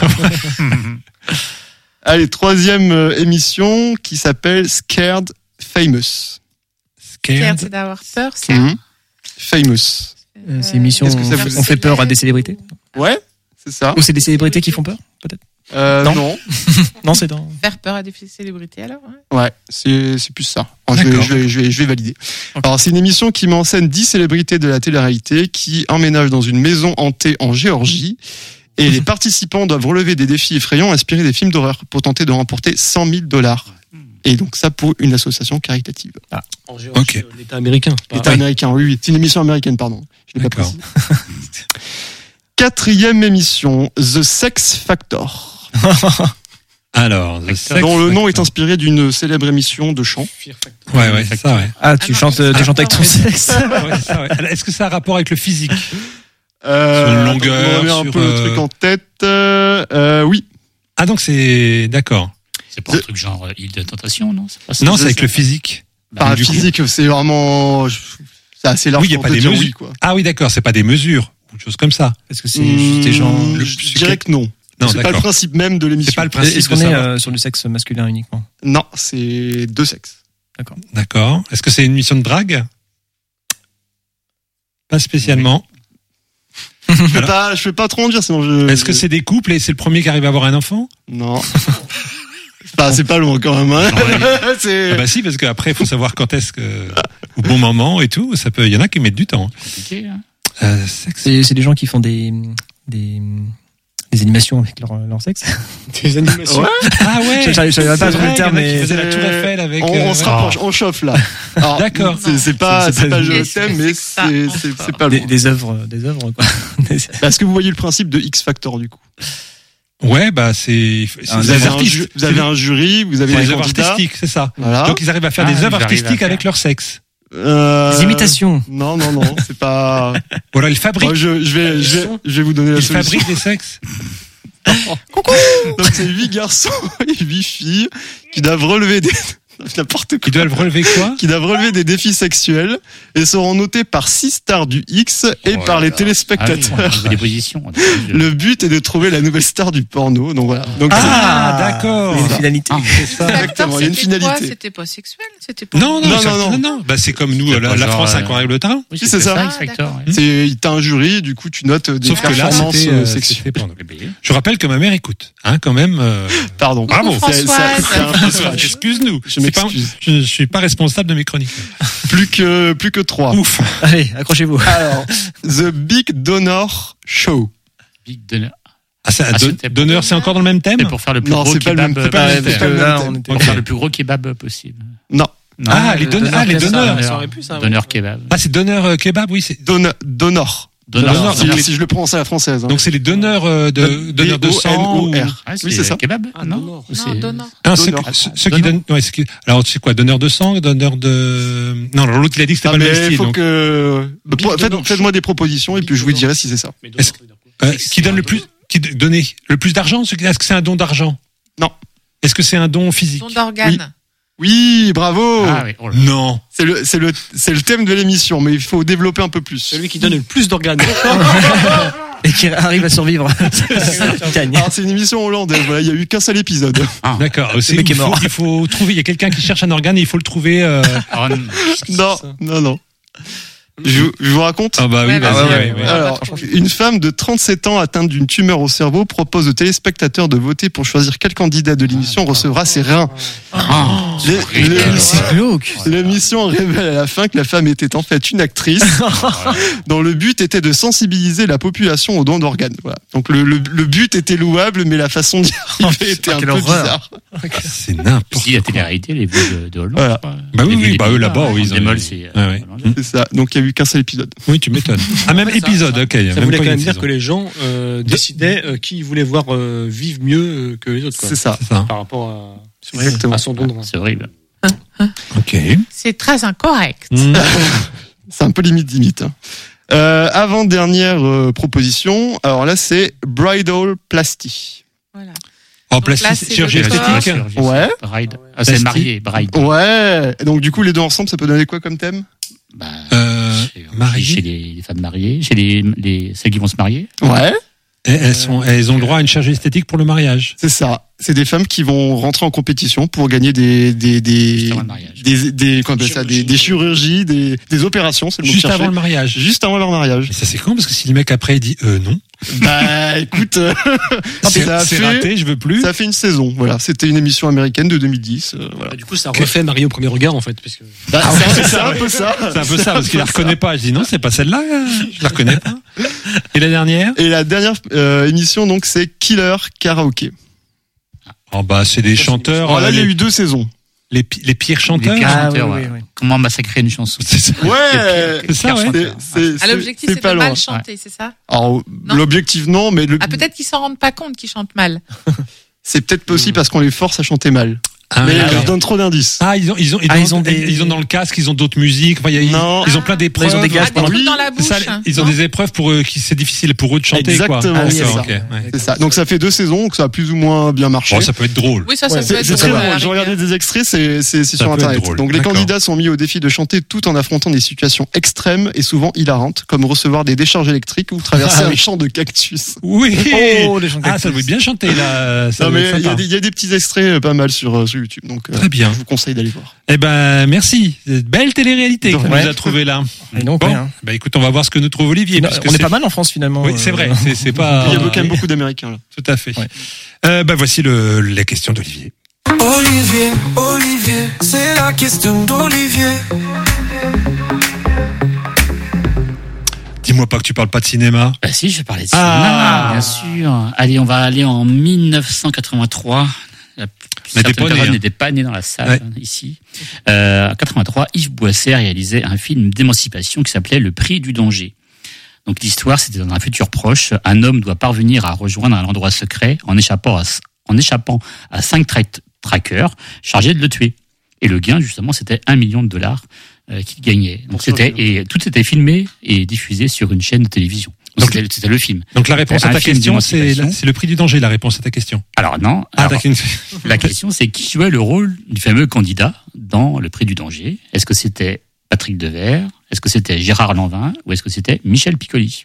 Allez, troisième euh, émission qui s'appelle Scared Famous. Scared, Scared. c'est d'avoir peur, c'est. Mhm. Famous. Euh, C'est une émission Est-ce que où ça on vous- fait- on fait peur à des célébrités. Ouais, c'est ça. Ou c'est des célébrités qui font peur, peut-être. Euh, Non. non. Non, c'est dans. Faire peur à des célébrités alors. Ouais. Ouais, c'est c'est plus ça. Alors, je, vais, D'accord. je, vais, je, vais, je vais valider. Ok. Alors, c'est une émission qui met en scène dix célébrités de la télé-réalité qui emménagent dans une maison hantée en Géorgie. Et les participants doivent relever des défis effrayants inspirés des films d'horreur pour tenter de remporter cent mille dollars. Et donc ça pour une association caritative. En Géorgie, Ok. euh, l'État américain. Pas- État américain, oui, oui. C'est une émission américaine, pardon. Je l'ai pas D'accord. précisé. Quatrième émission, The Sex Factor, Alors, le sexe dont le nom est factor. inspiré d'une célèbre émission de chant. Fear Factor. Ouais, ouais, c'est ça, ouais. Ah, tu Ah non, chantes, mais tu c'est chantes avec pas ton vrai. sexe. Ouais, c'est ça, ouais. Alors, est-ce que ça a rapport avec le physique? Euh, Sur une longueur, on remet un sur, peu le euh, truc en tête. Euh, euh, oui. Ah, donc c'est, d'accord. C'est pas un truc genre euh, île de tentation, non? C'est pas ça. Non, c'est avec le physique. Par du coup- physique, c'est vraiment, C'est assez large Oui, il y a pour pas te des dire mesures. oui, quoi. Ah oui, d'accord, c'est pas des mesures ou des choses comme ça. Est-ce que c'est juste des gens Mmh, le- Je dirais que non. Non, c'est pas d'accord. le principe même de l'émission. C'est pas le principe Est-ce de qu'on est savoir. euh, sur le sexe masculin uniquement? Non, c'est deux sexes. D'accord. Est-ce que c'est une mission de drague? Pas spécialement. Je peux Alors- pas, je peux pas trop en dire, sinon je. Est-ce que c'est des couples et c'est le premier qui arrive à avoir un enfant? Non. Enfin, c'est pas loin quand même. Hein. c'est. Ah bah si, parce qu'après, il faut savoir quand est-ce que, au bon moment et tout. Ça peut, il y en a qui mettent du temps. Compliqué, hein. Euh, sexe. C'est c'est des gens qui font des des des animations avec leur leur sexe. Des animations. Ouais. Ah ouais. Je- je- je savais pas C'est trop le vrai, terme, il y en a qui mais- faisaient la Tour Eiffel avec. On, euh, on se rapproche, on chauffe là. Alors, D'accord. C'est, c'est pas, C'est- c'est c'est pas- pas le Qu'est-ce thème, que mais c'est que ça, c'est, enfin c'est, c'est pas Des, loin. des œuvres, des œuvres quoi. Est-ce que vous voyez le principe de X Factor du coup? Ouais, bah c'est. c'est Vous des avez, un, artistes. ju- vous avez un jury, vous avez C'est les des œuvres candidats. artistiques, c'est ça. Voilà. Donc ils arrivent à faire Ah, des ils œuvres arrivent à artistiques faire. avec leur sexe. Euh, Des imitations. Non, non, non, c'est pas. Voilà, ils fabriquent. Moi, je, je vais, je vais, je vais vous donner la Ils solution. fabriquent des sexes. Donc c'est huit garçons et huit filles qui doivent relever des n'importe quoi. Ils doivent relever quoi? Qui doivent relever des défis sexuels et seront notés par six stars du X et Oh par là les là. téléspectateurs. Ah oui, des positions. Le but est de trouver la nouvelle star du porno. Donc voilà. Donc Ah, d'accord. Il y a une finalité. Ah. C'est ça. Exactement, il y a une C'était quoi finalité. C'était pas sexuel, c'était pas. Non, non, Non, ça- non, non. non, non. Bah, c'est comme nous, C'est la, pas la genre, France a euh, quand le train. Oui, Si, c'est ça. X Factor. Ah, ouais. c'est, t'as un jury, du coup tu notes des Sauf que là, performances c'était, euh, euh, sexuelles. c'était porno. Eh ben, Je rappelle que ma mère écoute, hein, quand même. euh, Pardon. Bravo. C'est- Françoise. c'est- c'est un peu trash. Excuse-nous. Je C'est pas- m'excuse. Je, je suis pas responsable de mes chroniques. Plus que, plus que trois. Ouf. Allez, accrochez-vous. Alors, The Big Donor Show. Big Donor. Ah, c'est un Ah, don- c'était- donneur, c'est encore dans le même thème? C'est pour faire le plus Non, gros c'est pas le kebab. même- c'est pas euh, le même possible. thème. Parce que là, thème. on était. Pour Ok. faire le plus gros kebab possible. Non. Non. Ah, les donneurs, ah, les kebab, donneurs. ça aurait pu, ça, ouais. Donneur kebab. Ah, c'est donneur euh, kebab, oui. C'est... Don- Donor. Donneur. Donneur, Si, donc les- si je le prononce à la française. Hein. Donc c'est les donneurs euh, de, donneurs de sang. ou- D O N O R. Ah, Oui, c'est ça. Kebab Ah, non donneur. Ou c'est- Non, donneur. Ah, ceux, Donneur. ceux- ceux qui Donneur. donnent. Ouais, c'est qui- alors c'est quoi? Donneur de sang, donneur de. Non, alors, l'autre il a dit que c'était Ah, pas le même mais style. faut donc. que. Big Faites- Donor. Faites-moi des propositions et puis je vous dirai si c'est ça. Mais Est-ce- donneur, ça veut dire quoi? Euh, qui donne le plus, qui d- donner le plus d'argent? ce qui- Est-ce que c'est un don d'argent? Non. Est-ce que c'est un don physique? Don d'organes. Oui, bravo. Ah oui. Oh là. Non. C'est le, c'est le, c'est le thème de l'émission, mais il faut développer un peu plus. Celui qui donne le plus d'organes. Et qui arrive à survivre. Gagne. Alors, c'est une émission hollandaise. Voilà, il y a eu qu'un seul épisode. Ah. D'accord. C'est, mec il, est faut, mort. il faut trouver. Il y a quelqu'un qui cherche un organe et il faut le trouver. Euh... Oh, non. Non, non, non. Je, je vous raconte. Ah bah oui. Ouais, vas-y, vas-y, ouais, ouais, ouais. ouais. Alors, une femme de trente-sept ans atteinte d'une tumeur au cerveau propose aux téléspectateurs de voter pour choisir quel candidat de l'émission recevra ses reins. Ah. Les- les- C'est glauque. L'émission révèle à la fin que la femme était en fait une actrice dont le but était de sensibiliser la population aux dons d'organes. Voilà. Donc le, le, le but était louable, mais la façon d'y arriver était un quelle peu horreur. bizarre. C'est n'importe Si la quoi. télé-réalité, les vues de, de Hollande. Voilà. je crois. Bah oui, Les oui, vues des bah eux pays, là-bas, en oui, ils ont- bémol, c'est. Ouais, ouais. hollandais. C'est ça. Donc il y a eu qu'un seul épisode. Oui, tu m'étonnes. Ah, même Ça- épisode, ok. Ça même voulait pas quand une même dire saison. que les gens euh, décidaient euh, qui ils voulaient voir euh, vivre mieux euh, que les autres. Quoi. C'est ça. C'est ça. Par rapport à, Exactement. à son don de rein. C'est horrible. Ok. C'est très incorrect. Mmh. C'est un peu limite limite. hein. Euh, avant dernière euh, proposition. Alors là c'est bridal plasty. Voilà. En Donc là, plastique, c'est chirurgie le corps. esthétique. Chirurgie, Ouais. c'est Bride. Ah, Plastique. c'est marié, bride. Ouais. Et donc du coup les deux ensemble ça peut donner quoi comme thème? Bah, Euh, chez, marié. chez les, les femmes mariées, chez les, les, celles qui vont se marier. Ouais. Et elles, sont, elles ont le droit à une chirurgie esthétique pour le mariage. C'est ça. C'est des femmes qui vont rentrer en compétition pour gagner des des des Juste avant le mariage. des des comment on appelle ça, des, des chirurgies, des des opérations, c'est le mot Juste que je avant le cherchais. mariage. Juste avant leur mariage. Mais ça c'est con parce que si le mec après il dit euh non, Bah écoute, euh, c'est, ça a c'est fait raté, je veux plus. ça a fait une saison. Voilà, c'était une émission américaine de deux mille dix. euh, voilà. Bah, du coup, ça refait Marié au premier regard, en fait. Parce que... Bah, c'est, c'est un peu ça. C'est un peu ça parce qu'il la reconnaît pas. Je dis non, c'est pas celle-là. euh, Je la reconnais pas. Et la dernière? Et la dernière euh, émission donc c'est Killer Karaoke. Oh bah c'est des chanteurs. Alors là euh, il y a les, eu deux saisons. les, pi- les pires chanteurs. Les pires Ah, chanteurs, oui, ouais. oui, oui. Comment massacrer une chanson. C'est ça. Ouais. C'est ça, ouais. C'est, c'est, Ah, c'est- l'objectif, c'est c'est, pas de loin. mal chanter, c'est ça? Alors Non. l'objectif non, mais le, Ah, peut-être qu'ils s'en rendent pas compte qu'ils chantent mal. c'est peut-être possible parce qu'on les force à chanter mal. Ah, Mais d'accord. je donne trop d'indices. Ah, ils ont, ils ont, ils Ah, ont, ils ont des- ils ont dans le casque, ils ont d'autres musiques. Enfin, il y a- ils, Non. ils ont plein d'épreuves. Ils ont des gaz Ah, des pendant- trucs oui, dans la C'est bouche. ça, ils ont non des épreuves pour eux qui c'est difficile pour eux de chanter. Exactement, quoi. Ah oui, D'accord, c'est ok, ça. ouais. C'est ça. Donc ça fait deux saisons, que ça a plus ou moins bien marché. Bon, ça peut être drôle. Oui, ça, ça Ouais, peut c'est être c'est très drôle, à drôle. la J'ai regardé rigueur. des extraits, c'est c'est c'est Ça sur peut être internet. drôle, Donc les d'accord. candidats sont mis au défi de chanter tout en affrontant des situations extrêmes et souvent hilarantes, comme recevoir des décharges électriques ou traverser Ah un oui. champ de cactus. Oui. Oh, les gens Ah, ça doit bien chanter là. Ça Non, doit mais être il y, a sympa. des- il y a des petits extraits euh, pas mal sur, euh, sur YouTube, donc euh, Très bien. je vous conseille d'aller voir. Eh ben, merci. Belle télé-réalité que tu Ouais. nous as trouvé là. Et donc, Bon, ouais, hein. bah écoute, on va voir ce que nous trouve Olivier. Non, puisque on est c'est- pas mal en France finalement. Oui, c'est euh, vrai. C'est, c'est pas. Il y a quand même beaucoup d'Américains là. Tout à fait. Ouais. Euh, bah voici le, les questions d'Olivier. Olivier, Olivier, c'est la question d'Olivier. Dis-moi pas que tu parles pas de cinéma. Bah si, je vais parler de Ah. cinéma, bien sûr. Allez, on va aller en mille neuf cent quatre-vingt-trois. La- Certaines pas né, personnes hein. n'étaient pas nées dans la salle, Ouais. hein, ici. Euh, en quatre-vingt-trois, Yves Boisset réalisait un film d'émancipation qui s'appelait Le Prix du danger. Donc l'histoire, c'était dans un futur proche, un homme doit parvenir à rejoindre un endroit secret en échappant à, en échappant à cinq tra- traqueurs chargés de le tuer. Et le gain, justement, c'était un million de dollars euh, qu'il gagnait. Donc c'était et tout était filmé et diffusé sur une chaîne de télévision. Donc Donc, c'était, c'était le film. Donc la réponse Un à ta film question, c'est, d'émancipation. c'est le prix du danger. La réponse à ta question. Alors non. Ah, alors, t'as qu'une- la question, c'est qui jouait le rôle du fameux candidat dans Le Prix du danger? Est-ce que c'était Patrick Devers? Est-ce que c'était Gérard Lanvin? Ou est-ce que c'était Michel Piccoli?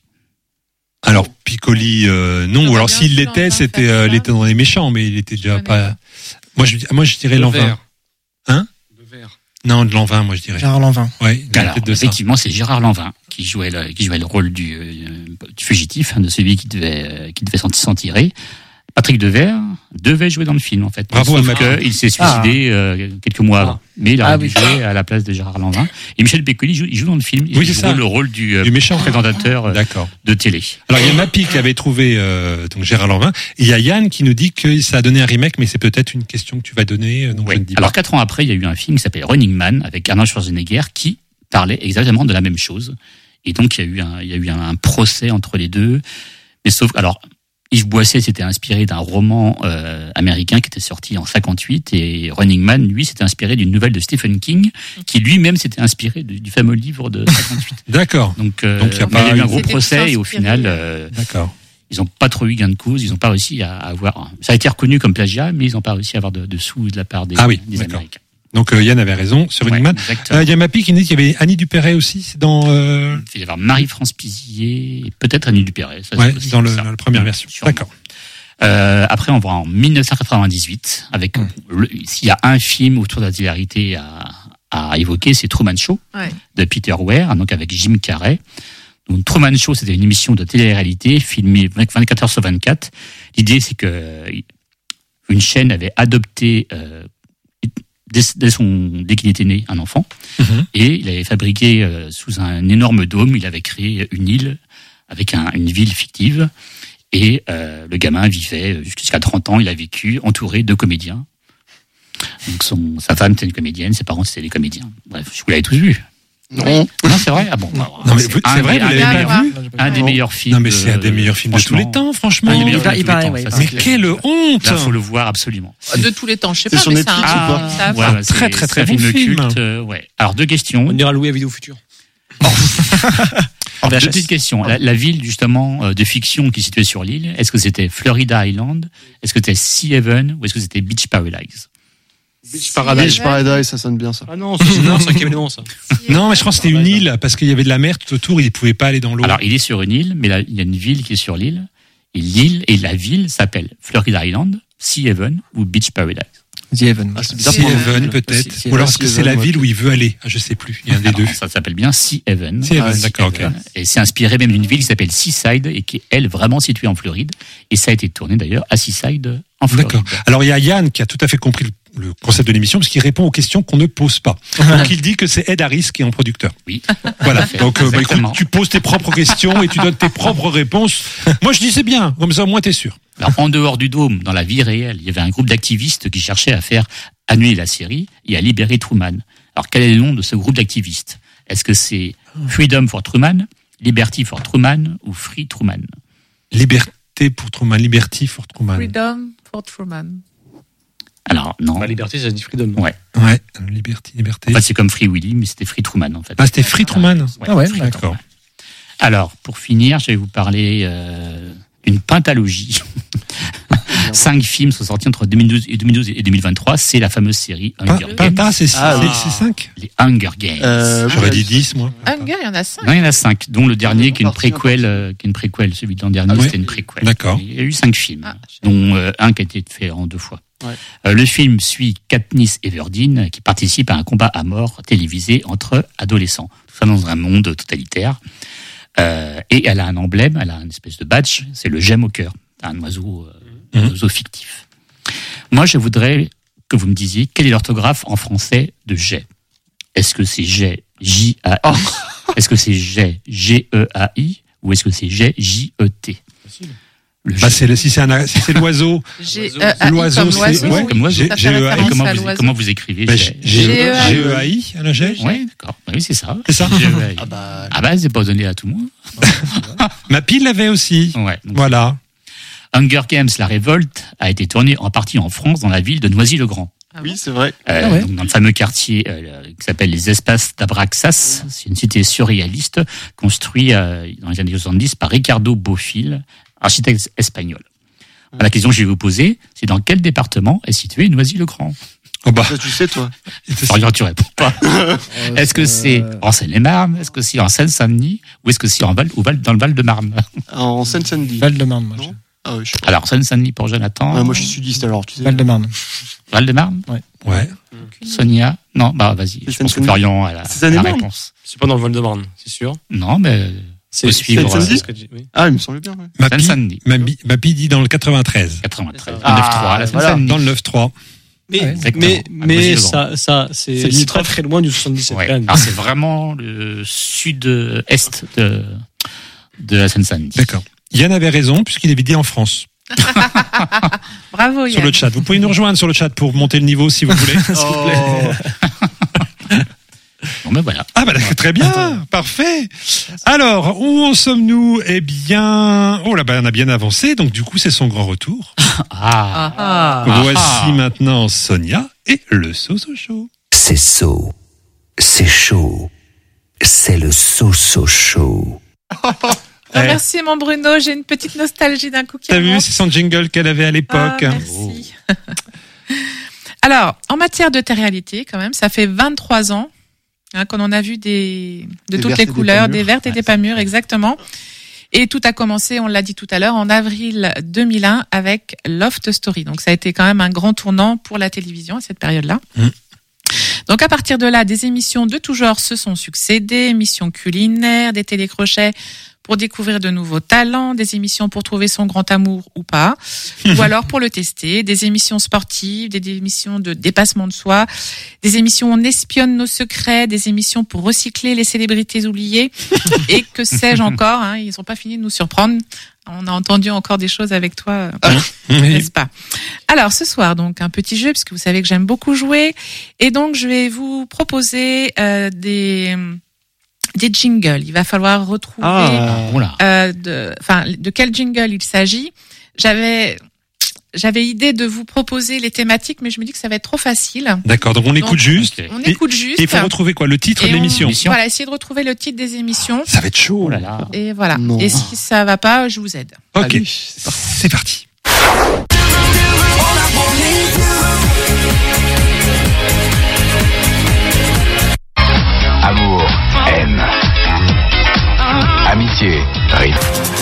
Alors Piccoli, euh, non. On Ou va alors bien s'il sûr l'était, Lanvin c'était, faire euh, ça. il était dans les méchants, mais il était déjà connais pas. pas. Moi je, moi je dirais Lanvin. Hein Non, de Lanvin, moi je dirais. Gérard Lanvin. Ouais, il y a Alors, peut-être de ça. effectivement, c'est Gérard Lanvin qui jouait le, qui jouait le rôle du, euh, du fugitif, hein, de celui qui devait, euh, qui devait s'en, s'en tirer. Patrick Devers devait jouer dans le film, en fait. Bravo à Sauf Mac. qu'il s'est suicidé euh, quelques mois avant. Mais il a Ah dû oui. jouer à la place de Gérard Lanvin. Et Michel Piccoli joue, il joue dans le film. Il Oui, c'est joue ça. le rôle du, euh, Du méchant. présentateur euh, D'accord. de télé. Alors il y a Mappy qui avait trouvé euh, donc Gérard Lanvin. Et il y a Yann qui nous dit que ça a donné un remake, mais c'est peut-être une question que tu vas donner. euh, Donc Ouais. je ne dis Alors pas. quatre ans après, il y a eu un film qui s'appelle Running Man avec Arnold Schwarzenegger qui parlait exactement de la même chose. Et donc il y a eu un, il y a eu un, un procès entre les deux. Mais sauf, alors Yves Boisset s'était inspiré d'un roman euh, américain qui était sorti en cinquante-huit et Running Man, lui, s'était inspiré d'une nouvelle de Stephen King qui lui-même s'était inspiré du, du fameux livre de cinquante-huit. D'accord. Donc, euh, Donc, il y a mais il y a pas eu un eu- gros C'était procès et au inspiré, final, euh, euh, D'accord. ils n'ont pas trop eu gain de cause, ils n'ont pas réussi à avoir. Ça a été reconnu comme plagiat, mais ils n'ont pas réussi à avoir de, de sous de la part des, Ah oui, des d'accord. Américains. Donc euh, Yann avait raison sur Running Ouais, Man. exactement. Euh, Il y a Mappy qui nous dit qu'il y avait Annie Dupéret aussi c'est dans euh, Il va y avoir Marie-France Pizier, et peut-être Annie Dupéret. Ça, c'est ouais, possible, dans, le, ça. dans la première version. Sûrement. D'accord. Euh, après, on va en mille neuf cent quatre-vingt-dix-huit avec Hum. le- s'il y a un film autour de la télé-réalité à, à évoquer, c'est Truman Show Ouais. de Peter Weir, donc avec Jim Carrey. Donc Truman Show, c'était une émission de télé-réalité filmée vingt-quatre heures sur vingt-quatre. L'idée, c'est que une chaîne avait adopté euh, dès, dès son dès qu'il était né un enfant Mhm. et il avait fabriqué euh, sous un énorme dôme, il avait créé une île avec un, une ville fictive. Et euh, le gamin vivait jusqu'à trente ans, il a vécu entouré de comédiens. Donc son, sa femme était une comédienne, ses parents c'était des comédiens. Bref, je vous l'avez tous vu. Non. Non, c'est vrai. Ah bon. bah, Non mais c'est vous- un c'est vrai, des- vous un l'avez des pas meilleurs- vu Un des Non. meilleurs films. Non mais c'est un des de- meilleurs films de tous les franchement, temps, franchement. un des meilleurs Il films de tous paraît, les temps, ouais, ça, il c'est Mais clair. quelle honte! Là, faut le voir absolument. De tous les temps, je sais C'est pas, sur mais c'est Netflix un ou pas ça voilà, va. c'est- très, très, c'est très un bon film film. culte. euh, ouais. Alors deux questions. On ira louer à Vidéo Futur. En Deux V H S. petites questions. La, la ville justement euh, de fiction qui est située sur l'île, est-ce que c'était Florida Island, est-ce que c'était Sea Haven ou est-ce que c'était Beach Paradise? Beach Beach Paradise, ça sonne bien ça. Ah non, ça, c'est un cinquième élément, ça. Non mais je crois que c'était une île parce qu'il y avait de la mer tout autour, il pouvait pas aller dans l'eau. Alors il est sur une île, mais là, il y a une ville qui est sur l'île et l'île et la ville s'appelle Florida Island, Sea Haven ou Beach Paradise. The Haven. Ah, c'est bizarre Sea pour le- Haven le- peut-être. Sea Ou alors Haven, est-ce que Sea c'est la Haven, ville ouais. où il veut aller? Ah, je sais plus. Il y a un des Alors, deux. ça s'appelle bien Sea Haven. Sea Haven, Ah, d'accord, Sea Haven. Et c'est inspiré même d'une ville qui s'appelle Seaside et qui est elle vraiment située en Floride. Et ça a été tourné d'ailleurs à Seaside en Floride. D'accord. Alors il y a Yann qui a tout à fait compris le, le concept de l'émission parce qu'il répond aux questions qu'on ne pose pas. Donc il dit que c'est Ed Harris qui est en producteur. Oui. Voilà. Donc euh, bah, écoute, Exactement. tu poses tes propres questions et tu donnes tes propres réponses. Moi je dis c'est bien, comme ça au moins t'es sûr. Alors, en dehors du dôme, dans la vie réelle, il y avait un groupe d'activistes qui cherchaient à faire annuler la série et à libérer Truman. Alors, quel est le nom de ce groupe d'activistes? Est-ce que c'est Freedom for Truman, Liberty for Truman ou Free Truman? Liberté pour Truman, Liberty for Truman. Freedom for Truman. Alors, non. La liberté, ça dit freedom. Ouais. Ouais, liberté, liberté. En fait, c'est comme Free Willy, mais c'était Free Truman, en fait. Ah, c'était Free Truman. Ouais, Ah ouais, Free d'accord. Truman. Alors, pour finir, je vais vous parler euh, d'une pentalogie. Cinq films sont sortis entre deux mille douze et deux mille douze et deux mille vingt-trois. C'est la fameuse série Hunger Games. Pinta, c'est Ah, oui. cinq. Les Hunger Games. Euh, J'aurais dit dix, moi. Hunger, il y en a cinq. Non, il y en a cinq, dont le dernier qui est une partie, préquelle, en euh, qui est une préquelle. Celui de l'an dernier, Ah ouais. c'était une préquelle. D'accord. Il y a eu cinq films, Ah, dont euh, un qui a été fait en deux fois. Ouais. Euh, le film suit Katniss Everdeen, qui participe à un combat à mort télévisé entre adolescents. Tout ça dans un monde totalitaire. Euh, et elle a un emblème, elle a une espèce de badge, c'est le gemme au cœur, un oiseau, euh, Mhm. un oiseau fictif. Moi, je voudrais que vous me disiez quel est l'orthographe en français de jet. Est-ce que c'est jet J A I Est-ce que c'est jet G E A I ou est-ce que c'est jet J E T? Le Bah, jet. c'est le, si c'est un, si c'est l'oiseau. J'ai L'oiseau, euh, c'est l'oiseau, comme c'est- l'oiseau, ouais, oui. comme l'oiseau. Ça fait G E A I, référence comment, à vous, l'oiseau. comment vous écrivez Bah, jet? G E G A I, un G. Oui, d'accord. Bah oui, c'est ça. C'est ça. G E A I. Ah bah, Ah bah, c'est pas donné à tout le monde. Ma pile l'avait aussi. Ouais. Donc, Voilà. Hunger Games, la révolte, a été tournée en partie en France, dans la ville de Noisy-le-Grand. Ah oui, bon c'est vrai. Euh, Ah ouais. donc dans le fameux quartier euh, qui s'appelle les Espaces d'Abraxas. C'est une cité surréaliste construite euh, dans les années soixante-dix par Ricardo Bofill, architecte espagnol. La question que je vais vous poser, c'est dans quel département est situé Noisy-le-Grand? Oh bah. Ça, tu sais, toi. Florian, tu réponds pas. Est-ce que c'est en Seine-et-Marne? Est-ce que c'est en Seine-Saint-Denis? Ou est-ce que c'est en Val, ou Val, dans le Val-de-Marne? En Seine-Saint-Denis. Val-de-Marne, moi. Non. Ah ouais, je sais pas. Alors, Seine-Saint-Denis pour Jonathan. Ouais, moi, je suis sudiste, alors, tu je- sais. Val-de-Marne. Val-de-Marne? Ouais. Sonia? Non, bah vas-y. C'est Je pense que Seine-Saint-Denis. Florian a la, C'est a la Seine-et-Marne. réponse. C'est pas dans le Val-de-Marne, c'est sûr. Non, mais C'est faut suivre Seine-Saint-Denis euh, ce que tu- oui. Ah, il me semble bien, ouais. Ma pi, Seine-Saint-Denis. ma, bi- ma pi dit dans le quatre-vingt-treize. quatre-vingt-treize. Ah, neuf trois, la voilà. Seine-Saint-Denis. Dans le neuf trois. Mais, Ouais, exactement. mais, À mais Noisy-le-Grand. ça, ça, C'est c'est c'est limitrophe. très très loin du soixante-dix-sept Ouais. quand même. Alors c'est vraiment le sud-est de, de la Seine-Saint-Denis. D'accord. Yann avait raison, puisqu'il est vidé en France. Bravo, Sur Yann. le chat. Vous pouvez nous rejoindre sur le chat pour monter le niveau si vous voulez. Oh. Bon ben voilà. Ah bah d'accord, très bien, parfait. Alors, où en sommes-nous? Eh bien, oh là bah on a bien avancé, donc du coup c'est son grand retour. Ah. Ah. Voici ah. maintenant Sonia et le Soso Show. C'est so, c'est chaud, c'est le so-so show. Ah, merci mon Bruno, j'ai une petite nostalgie d'un coup qui T'as vu, remonte. c'est son jingle qu'elle avait à Ah, l'époque. merci. Alors, en matière de télé-réalité, quand même, ça fait vingt-trois ans hein, qu'on en a vu des de Des toutes vertes les et des couleurs, pas des mûres. vertes et des pas mûres, exactement. Et tout a commencé, on l'a dit tout à l'heure, en avril deux mille un avec Loft Story. Donc ça a été quand même un grand tournant pour la télévision à cette période-là. Mmh. Donc à partir de là, des émissions de tout genre se sont succédées, émissions culinaires, des télécrochets pour découvrir de nouveaux talents, des émissions pour trouver son grand amour ou pas, ou alors pour le tester, des émissions sportives, des émissions de dépassement de soi, des émissions où on espionne nos secrets, des émissions pour recycler les célébrités oubliées, et que sais-je encore, hein, ils n'ont pas fini de nous surprendre. On a entendu encore des choses avec toi, euh, Oui. n'est-ce pas? Alors ce soir, donc un petit jeu, parce que vous savez que j'aime beaucoup jouer, et donc je vais vous proposer euh, des des jingles. Il va falloir retrouver Ah. Oh là. euh, de, enfin, de quel jingle il s'agit. J'avais, j'avais idée de vous proposer les thématiques, mais je me dis que ça va être trop facile. D'accord, donc on écoute Donc, juste. Ok. On Et- écoute juste. Et il faut retrouver quoi? Le titre et de on- l'émission. Émission. Voilà, essayer de retrouver le titre des émissions. Ça va être chaud. Oh là là. Et voilà. Non. Et si ça va pas, je vous aide. Ok, Allez, c'est parti. Amour, haine, amitié, rire.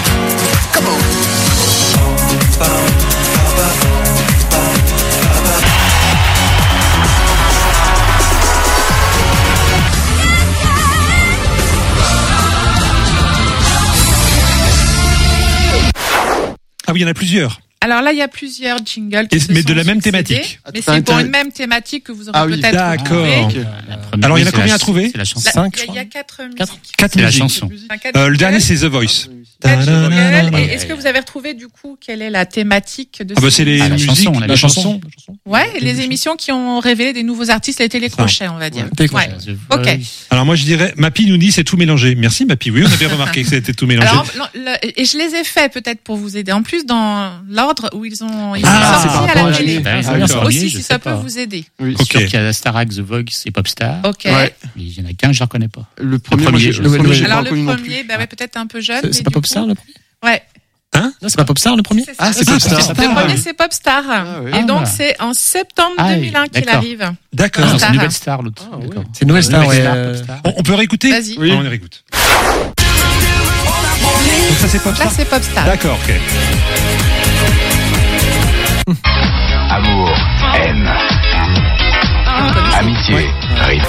Ah oui, il y en a plusieurs. Alors là, il y a plusieurs jingles. qui Et- se mais de sont la même succédés, thématique. Mais T'as c'est pour intérêt- une même thématique que vous aurez Ah oui, peut-être d'accord. retrouvé. Ok. La première- Alors, il y en a c'est combien la à trouver C'est la chanson. Là, Cinq, il y a- je il y a crois. quatre musiques. Quatre. Quatre C'est la musiques. chanson. Enfin, quatre Euh, le dernier, jingles. c'est The Voice. Google. Ta-da-da-da-da. Et est-ce que vous avez retrouvé du coup quelle est la thématique de Ah bah ces c'est les Ah, la musiques, chanson, la la chanson. chanson. Ouais, les émissions qui ont révélé des nouveaux artistes, les télécrochets, on va dire. Télécrochet. Ouais. The Ok. Voice. Alors moi je dirais, Mappy nous dit c'est tout mélangé. Merci Mappy, oui on avait remarqué que c'était tout mélangé. Alors, non, le- et je les ai faits peut-être pour vous aider. En plus, dans l'ordre où ils ont, ils Ah, sont c'est par sortis à rapport à la télé. l'année. Bah, ils ont Ah, bien d'accord. premier, Aussi, je si sais ça peut pas. vous aider. Oui. Ok. Sûr qu'il y a Starac, The Voice et Popstar. Ok. Ouais. Il y en a qu'un, je ne reconnais pas. Le premier, premier, moi, j'ai- je- le premier, le- j'ai pas Alors le reconnu non plus. premier, bah ouais, peut-être un peu jeune. C'est mais c'est pas du Popstar coup- le premier Ouais. Hein Non, c'est pas Popstar le premier C'est ça. Ah, c'est Popstar. Le premier, c'est Popstar. Ah, ouais. Et donc, Ah. c'est en septembre Ah, deux mille un qu'il d'accord. arrive. D'accord. Non, c'est Star. une nouvelle star, l'autre. Ah, ouais. D'accord. C'est une nouvelle star, Nouvelle ouais. star, euh, Popstar. On, on peut réécouter Vas-y. Oui. Ah, on réécoute. Donc ça c'est Là, Popstar. c'est Popstar. D'accord, ok. Amour, haine, amitié, rythme.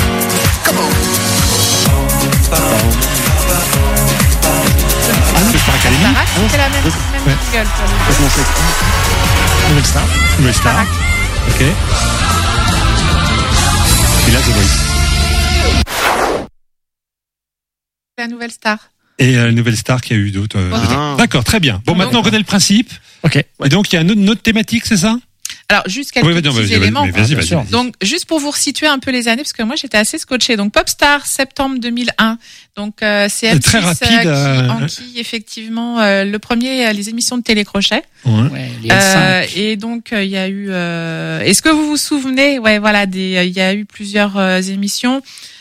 Ah non, c'est Star Academy. Starac, c'était la même, même Ouais. jingle pour le Comment c'est Nouvelle star. Nouvelle Star. Starac. Ok. Et là The Voice. La nouvelle star. Et euh, Nouvelle Star qui a eu d'autres. euh, Ah. D'accord, très bien. Bon, maintenant on connaît le principe. Ok. Et donc il y a une autre, une autre thématique, c'est ça? Alors, juste quelques Oui, vas-y, petits vas-y, éléments. vas-y, vas-y, bien vas-y. sûr. vas-y. Donc, juste pour vous resituer un peu les années, parce que moi, j'étais assez scotché. Donc, Popstar, septembre deux mille un. Donc, euh, c'est M six Très rapide, euh, qui euh, enquille effectivement euh, le premier, euh, les émissions de télécrochet. Ouais. Ouais, les L cinq. Euh, et donc, euh, il y a eu... euh, Est-ce que vous vous souvenez? Ouais, voilà, des, euh, il y a eu plusieurs euh, émissions.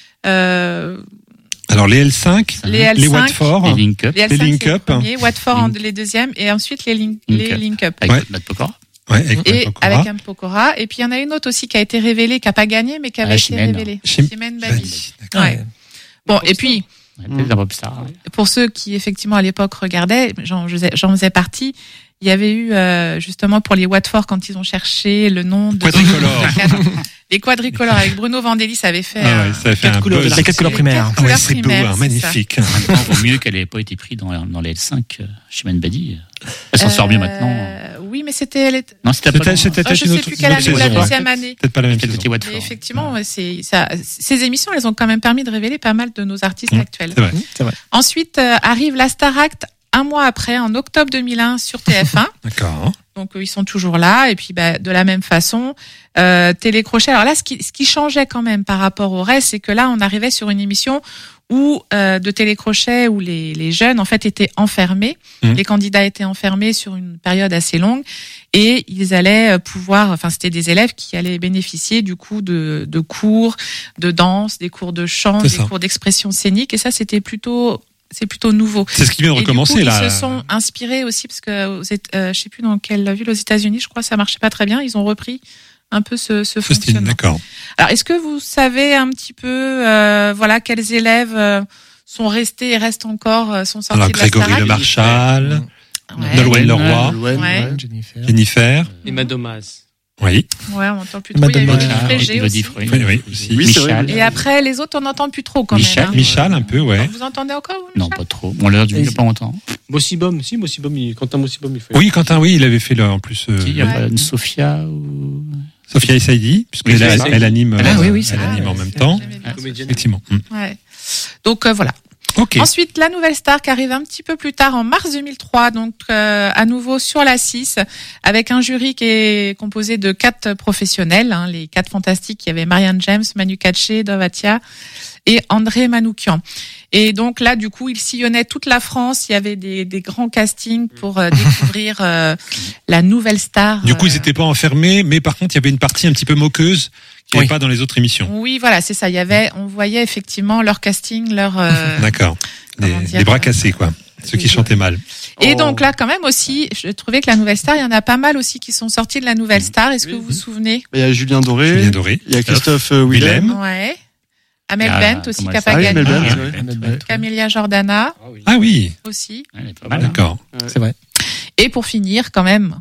Euh, Alors les L cinq, les L cinq, les Watford, Les Link Up. les L les cinq, Link c'est le Up. premier, Watford en Link. les deuxièmes, et ensuite les Link, Link les Up. Link Up. Avec Ouais. Matt Pokora. ouais, avec Et Pokora. avec un Pokora. Et puis, il y en a une autre aussi qui a été révélée, qui n'a pas gagné, mais qui avait Ah, été Chimène. révélée. Chim- Chimène Badi. Badi, d'accord. Ouais. Bon, et puis, Ouais, peut-être un Popstar. ouais. pour ceux qui effectivement à l'époque regardaient, j'en faisais, j'en faisais partie, il y avait eu euh, justement pour les Watford quand ils ont cherché le nom de Quadricolore. les quadricolores avec Bruno Vandelli, ça avait fait Ah euh, ouais, ça a fait quatre un couleurs, buzz. les quatre couleurs les primaires. quatre Ah ouais, couleurs c'est beau, primaires, hein, c'est magnifique. Maintenant, vaut mieux qu'elle n'ait pas été prise dans, dans les L cinq. euh, Chimène Badi. Elle s'en sort mieux Euh, maintenant. Oui, mais c'était elle était- Non, c'était pas C'était loin. c'était oh, je une sais autre plus quelle une année, autre la saison. deuxième année. Peut-être pas la même Peut-être saison. c'était Watford. Mais effectivement, c'est ça. Ces émissions, elles ont quand même permis de révéler pas mal de nos artistes Mmh, actuels. C'est vrai. C'est vrai. Ensuite euh, arrive la Star Act un mois après, en octobre deux mille un sur T F un. D'accord. Donc euh, ils sont toujours là. Et puis bah, de la même façon, euh, télécrochet. Alors là, ce qui, ce qui changeait quand même par rapport au reste, c'est que là, on arrivait sur une émission où euh, de télécrochet où les, les jeunes en fait étaient enfermés, Mmh. les candidats étaient enfermés sur une période assez longue et ils allaient pouvoir, enfin c'était des élèves qui allaient bénéficier du coup de, de cours de danse, des cours de chant, C'est des ça. cours d'expression scénique et ça c'était plutôt c'est plutôt nouveau. C'est ce qui vient de Et du recommencer coup, là. Ils se sont inspirés aussi parce que aux Éta- euh, je sais plus dans quelle ville aux États-Unis, je crois que ça marchait pas très bien. Ils ont repris un peu ce, ce Ce style, fonctionnement. d'accord. Alors, est-ce que vous savez un petit peu, euh, voilà, quels élèves euh, sont restés et restent encore, euh, sont sortis Alors de la Grégory Starac Le Marchal, Ouais. Nolwenn Leroy, Nolwenn, Ouais. ouais. Jennifer. Jennifer, Et Madomas. oui, Ouais, on n'entend plus trop. Il y a eu Madame Denis Bonnard, Frégé Elodie aussi. Frégé. oui, oui, aussi. Oui, c'est vrai. Michal. Et après, les autres, on n'entend plus trop quand Michel. même. hein. Michal un peu, ouais. Vous entendez encore, vous, Non, Michel pas trop. On l'a vu il n'y a pas longtemps. Mossibom, si, Mossibom, il- Quentin Mossibom, il fait. Oui, Quentin, oui, il avait fait là en plus. euh, Si, il y a Ouais. pas une Sophia ou. Sophia Essaidi, puisqu'elle Oui, elle, c'est ça. elle anime, Ah euh, oui, oui, c'est elle vrai. anime en Ouais, même c'est- temps. j'aimais bien. Comédienne. Effectivement. Mm. Ouais. Donc euh, voilà. Ok. Ensuite, la nouvelle star qui arrive un petit peu plus tard, en mars deux mille trois, donc euh, à nouveau sur la six, avec un jury qui est composé de quatre professionnels, hein, les quatre fantastiques. Il y avait Marianne James, Manu Katché, Dovatia et André Manoukian. Et donc là, du coup, ils sillonnaient toute la France. Il y avait des, des grands castings pour euh, découvrir euh, la nouvelle star. Du coup, ils euh, n'étaient pas enfermés, mais par contre, il y avait une partie un petit peu moqueuse qui n'est Oui. pas dans les autres émissions. Oui, voilà, c'est ça. Il y avait, on voyait effectivement leur casting, leur. euh, D'accord. Des, comment dire, des bras cassés, quoi. Ceux qui oui. chantaient mal. Et Oh. donc là, quand même aussi, je trouvais que la nouvelle star, il y en a pas mal aussi qui sont sortis de la nouvelle star. Est-ce que Oui. vous vous souvenez? Il y a Julien Doré. Julien Doré. Il y a Christophe euh, Willem. Willem. Ouais. Amel Ah, Bent aussi comment qui a elle pas Ah oui, gagné. Amel Bent, Ah, ouais. Amel Bent. Camélia Jordana Ah oui. Ah oui, aussi. Elle est pas mal. hein. d'accord. C'est vrai. Et pour finir, quand même,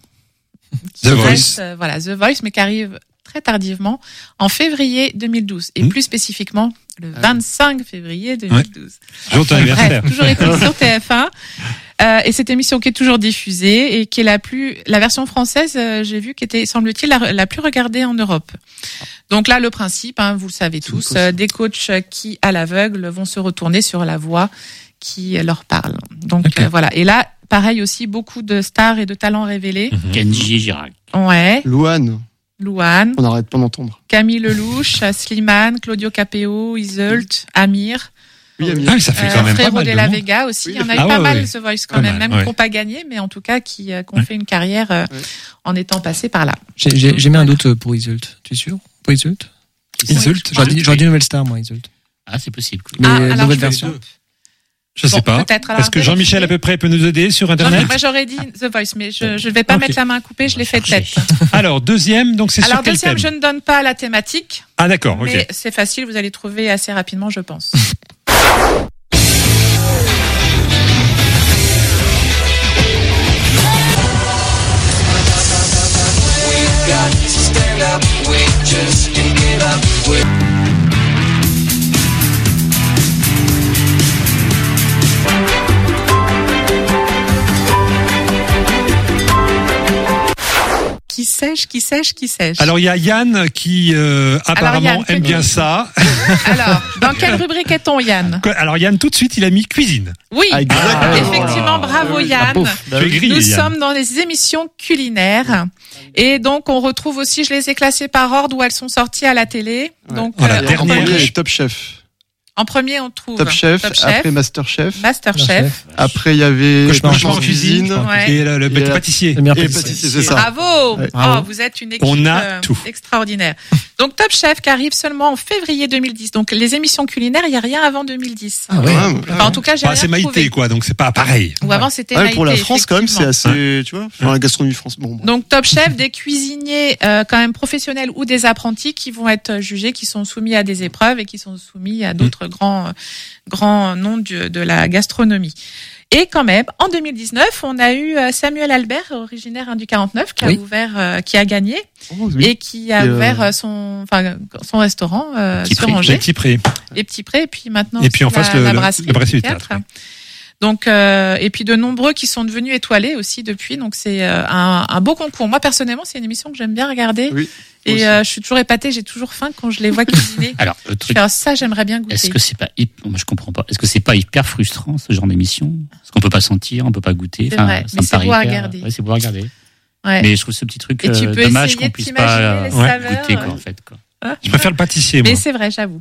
qui The reste, Voice. euh, voilà, The Voice, mais qui arrive très tardivement, en février deux mille douze. Et Hmm. plus spécifiquement, le Ah vingt-cinq février deux mille douze. Jour de ton anniversaire. Bref, toujours été sur T F un. Euh, et cette émission qui est toujours diffusée et qui est la plus, la version française, euh, j'ai vu, qui était, semble-t-il, la, la plus regardée en Europe. Donc là, le principe, hein, vous le savez tous, euh, des coachs qui, à l'aveugle, vont se retourner sur la voix qui leur parle. Donc Okay. euh, voilà. Et là, pareil aussi, beaucoup de stars et de talents révélés. Mhm. Kenji et Girac. Ouais, Louane, Louane, on n'arrête pas d'entendre. Camille Lelouch, Slimane, Claudio Capéo, Iseult, Amir, Oui, Amir. Ah oui, ça fait quand euh, même pas Frérot mal de de la monde. Vega aussi. Oui, Il y en a eu ah pas ouais, mal, ouais. The Voice quand Pas même, mal, même ouais. qui n'ont pas gagné, mais en tout cas qui, euh, qui ont Ouais. fait une carrière euh, Ouais. en étant passés par là. J'ai, j'ai, j'ai mis un doute pour Iseult. Tu es sûr? Pour Iseult? Iseult, J'aurais dit, j'aurais dit Nouvelle Star, moi, Iseult. Ah, c'est possible. cool. Mais Ah, alors nouvelle je- version. Je sais Bon, pas. peut-être, alors Est-ce que Jean-Michel à vérifiez. peu près peut nous aider sur Jean- Internet? Moi j'aurais dit The Voice, mais je ne vais pas Ok. mettre la main coupée, je l'ai fait de tête. Alors, deuxième, donc c'est sur Alors quel deuxième, thème? je ne donne pas la thématique, Ah d'accord, ok. mais c'est facile, vous allez trouver assez rapidement, je pense. Qui sais-je, qui sais-je, qui sais-je Alors il y a Yann qui euh, apparemment Yann, aime que bien dis- ça. Alors, dans quelle rubrique est-on, Yann? Quoi, alors Yann tout de suite il a mis cuisine. Oui, Ah, exactement. effectivement, bravo Yann. Tu es grillé, Nous Yann. sommes dans les émissions culinaires et donc on retrouve aussi, je les ai classées par ordre où elles sont sorties à la télé. Ouais. Donc Voilà, euh, en, dernière. Il y premier, a Top Chef. en premier, on trouve Top Chef, Top Chef, après Master Chef. Masterchef. Après, il y avait Cauchemar Cauchemar en en cuisine. cuisine. Ouais. Et le, le Et, euh, pâtissier. Le meilleur Et pâtissier. pâtissier, c'est ça. Bravo. Ouais. Oh, Bravo. vous êtes une équipe On a euh, tout. extraordinaire. Donc Top Chef qui arrive seulement en février deux mille dix. Donc les émissions culinaires, il n'y a rien avant deux mille dix. Ah ouais. Ouais, Enfin, en tout cas, j'ai Bah, rien c'est Maïté trouvé. quoi, donc c'est pas pareil. Ou avant c'était Ouais, Maïté. pour la France, quand même, c'est effectivement. assez, tu vois, enfin, la gastronomie France. Bon, bon. Donc Top Chef, des cuisiniers euh, quand même professionnels ou des apprentis qui vont être jugés, qui sont soumis à des épreuves et qui sont soumis à d'autres grands euh, grands noms du- de la gastronomie. Et quand même, en deux mille dix-neuf, on a eu euh, Samuel Albert, originaire hein, du quarante-neuf, qui a Oui. ouvert, euh, qui a gagné Oh, oui. et qui a Et, euh, ouvert euh, son, enfin, son restaurant euh, Petit sur Pré. Les Angers, petits prix. les petits prés, et puis maintenant Et puis en aussi face, la, le- la le- brasserie, le brasserie du théâtre. théâtre, Donc euh, et puis de nombreux qui sont devenus étoilés aussi depuis. Donc c'est euh, un, un beau concours. Moi personnellement, c'est une émission que j'aime bien regarder. Oui. moi aussi. Et euh, je suis toujours épatée, j'ai toujours faim quand je les vois cuisiner. Alors, le Je truc, fais, ah, ça, j'aimerais bien goûter. est-ce que c'est pas, hyp- moi je comprends pas. Est-ce que c'est pas hyper frustrant ce genre d'émission Parce qu'on peut pas sentir, on peut pas goûter. C'est Enfin, vrai, ça mais me c'est paraît beau à hyper- regarder. Ouais, c'est beau à regarder. Ouais. Mais je trouve ce petit truc Et tu euh, peux dommage essayer qu'on de puisse t'imaginer pas les euh, saveurs, goûter quoi ouais. en fait quoi. Je préfère le pâtissier moi. Mais c'est vrai, j'avoue.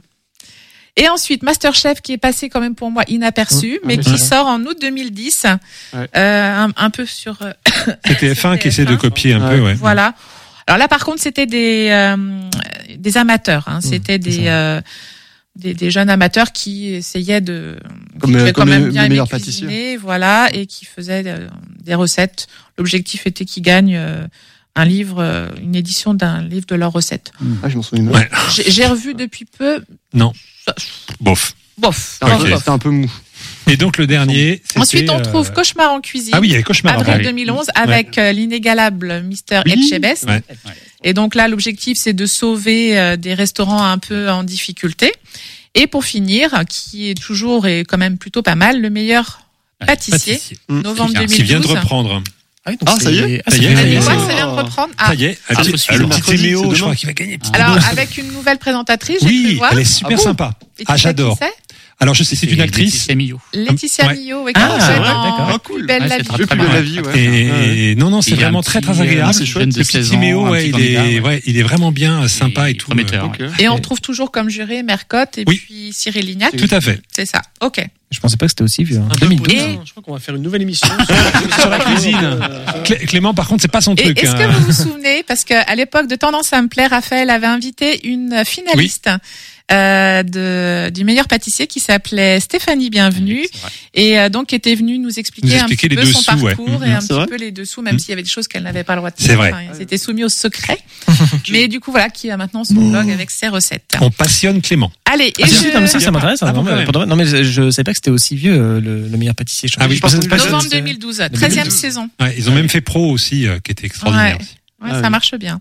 Et ensuite, Masterchef qui est passé quand même pour moi inaperçu, Mmh, mais ouais. qui sort en août deux mille dix, Ouais. euh, un, un peu sur. euh, C'était F un qui essaie de F un. copier un Ouais. peu, ouais. Voilà. Alors là, par contre, c'était des euh, des amateurs. Hein. C'était c'est des, ça. euh, des des jeunes amateurs qui essayaient de Comme, qui euh, devaient comme quand même les- bien les aimer meilleurs cuisiner, voilà, et qui faisaient euh, des recettes. L'objectif était qu'ils gagnent euh, un livre, euh, une édition d'un livre de leurs recettes. Ah, je m'en souviens. Ouais. J'ai j'ai revu depuis peu. Non. Ça- Bof. Bof. C'était un, bof, peu- bof. c'était un peu mou. Et donc le dernier. c'était, Ensuite, on euh, trouve Cauchemar en cuisine. Ah oui, il y avait Cauchemar. Avril ouais. deux mille onze avec euh, l'inégalable Mister Oui. Etchebest. Ouais. Et donc là, l'objectif, c'est de sauver euh, des restaurants un peu en difficulté. Et pour finir, qui est toujours et quand même plutôt pas mal, le meilleur pâtissier, Mmh. novembre Qui deux mille douze. Qui vient de reprendre. Ah, oui, donc Ah, c'est- ça y est ah, Ça y c'est est, fait- ça y est. Ouais, Oh. ça vient de reprendre. Ah, Ça y est, Ah, petit- faut le suivre. petit Mercredi, Timéo, c'est je demain. crois qu'il va gagner. petit alors Timéo. avec une nouvelle présentatrice, j'ai pu Oui, voir. elle est super Ah bon sympa. Et tu Ah, sais qui j'adore. c'est Alors je sais, c'est une actrice. Laetitia Millot. Laetitia Ouais. Millot, ouais, qui Ah, fait c'est vrai, dans d'accord. Ah, cool. Plus belle Ouais, la c'est vie. très, Plus très belle bien. la vie, ouais. Et non, non, c'est Il y a un vraiment très petit, très agréable. euh, c'est chouette. jeune Le de petit seize Timéo, ans, un ouais, petit il est, candidat, ouais, il est vraiment bien sympa et tout. prometteur. Ok. Et on trouve toujours comme juré Mercotte et Oui. puis Cyril Lignac. Tout à fait. C'est ça. Ok. Je pensais pas que c'était aussi vieux. hein. Un peu deux mille douze. pour- Je crois qu'on va faire une nouvelle émission sur, Sur la cuisine. Clé- Clément, par contre, c'est pas son Et truc. est-ce que hein. vous vous souvenez, parce qu'à l'époque de Tendance à me plaire, Raphaël avait invité une finaliste euh, de, du meilleur pâtissier qui s'appelait Stéphanie Bienvenue Oui, c'est vrai. et euh, donc qui était venue nous expliquer, Nous un expliquer petit les peu son dessous, ouais. parcours Mhm. et un C'est petit vrai peu les dessous, même Mhm. s'il y avait des choses qu'elle n'avait pas le droit de C'est dire. vrai. Enfin, c'était soumis au secret. Mais du coup, voilà, qui a maintenant son blog avec ses recettes. On passionne Clément. Allez, et Ah, si, je... si, non, mais ça, Il y a ça pas- m'intéresse. Ah, hein, bon, vraiment, quand même. pour de vrai. Non, mais je, je savais pas que c'était aussi vieux, euh, le, le meilleur pâtissier. Je Ah oui, je pensais je pas que novembre c'était- deux mille douze, treizième saison. Ouais, ils ont même fait Pro aussi, euh, qui était extraordinaire. Ouais. aussi. Ouais, Ah ça oui. marche bien.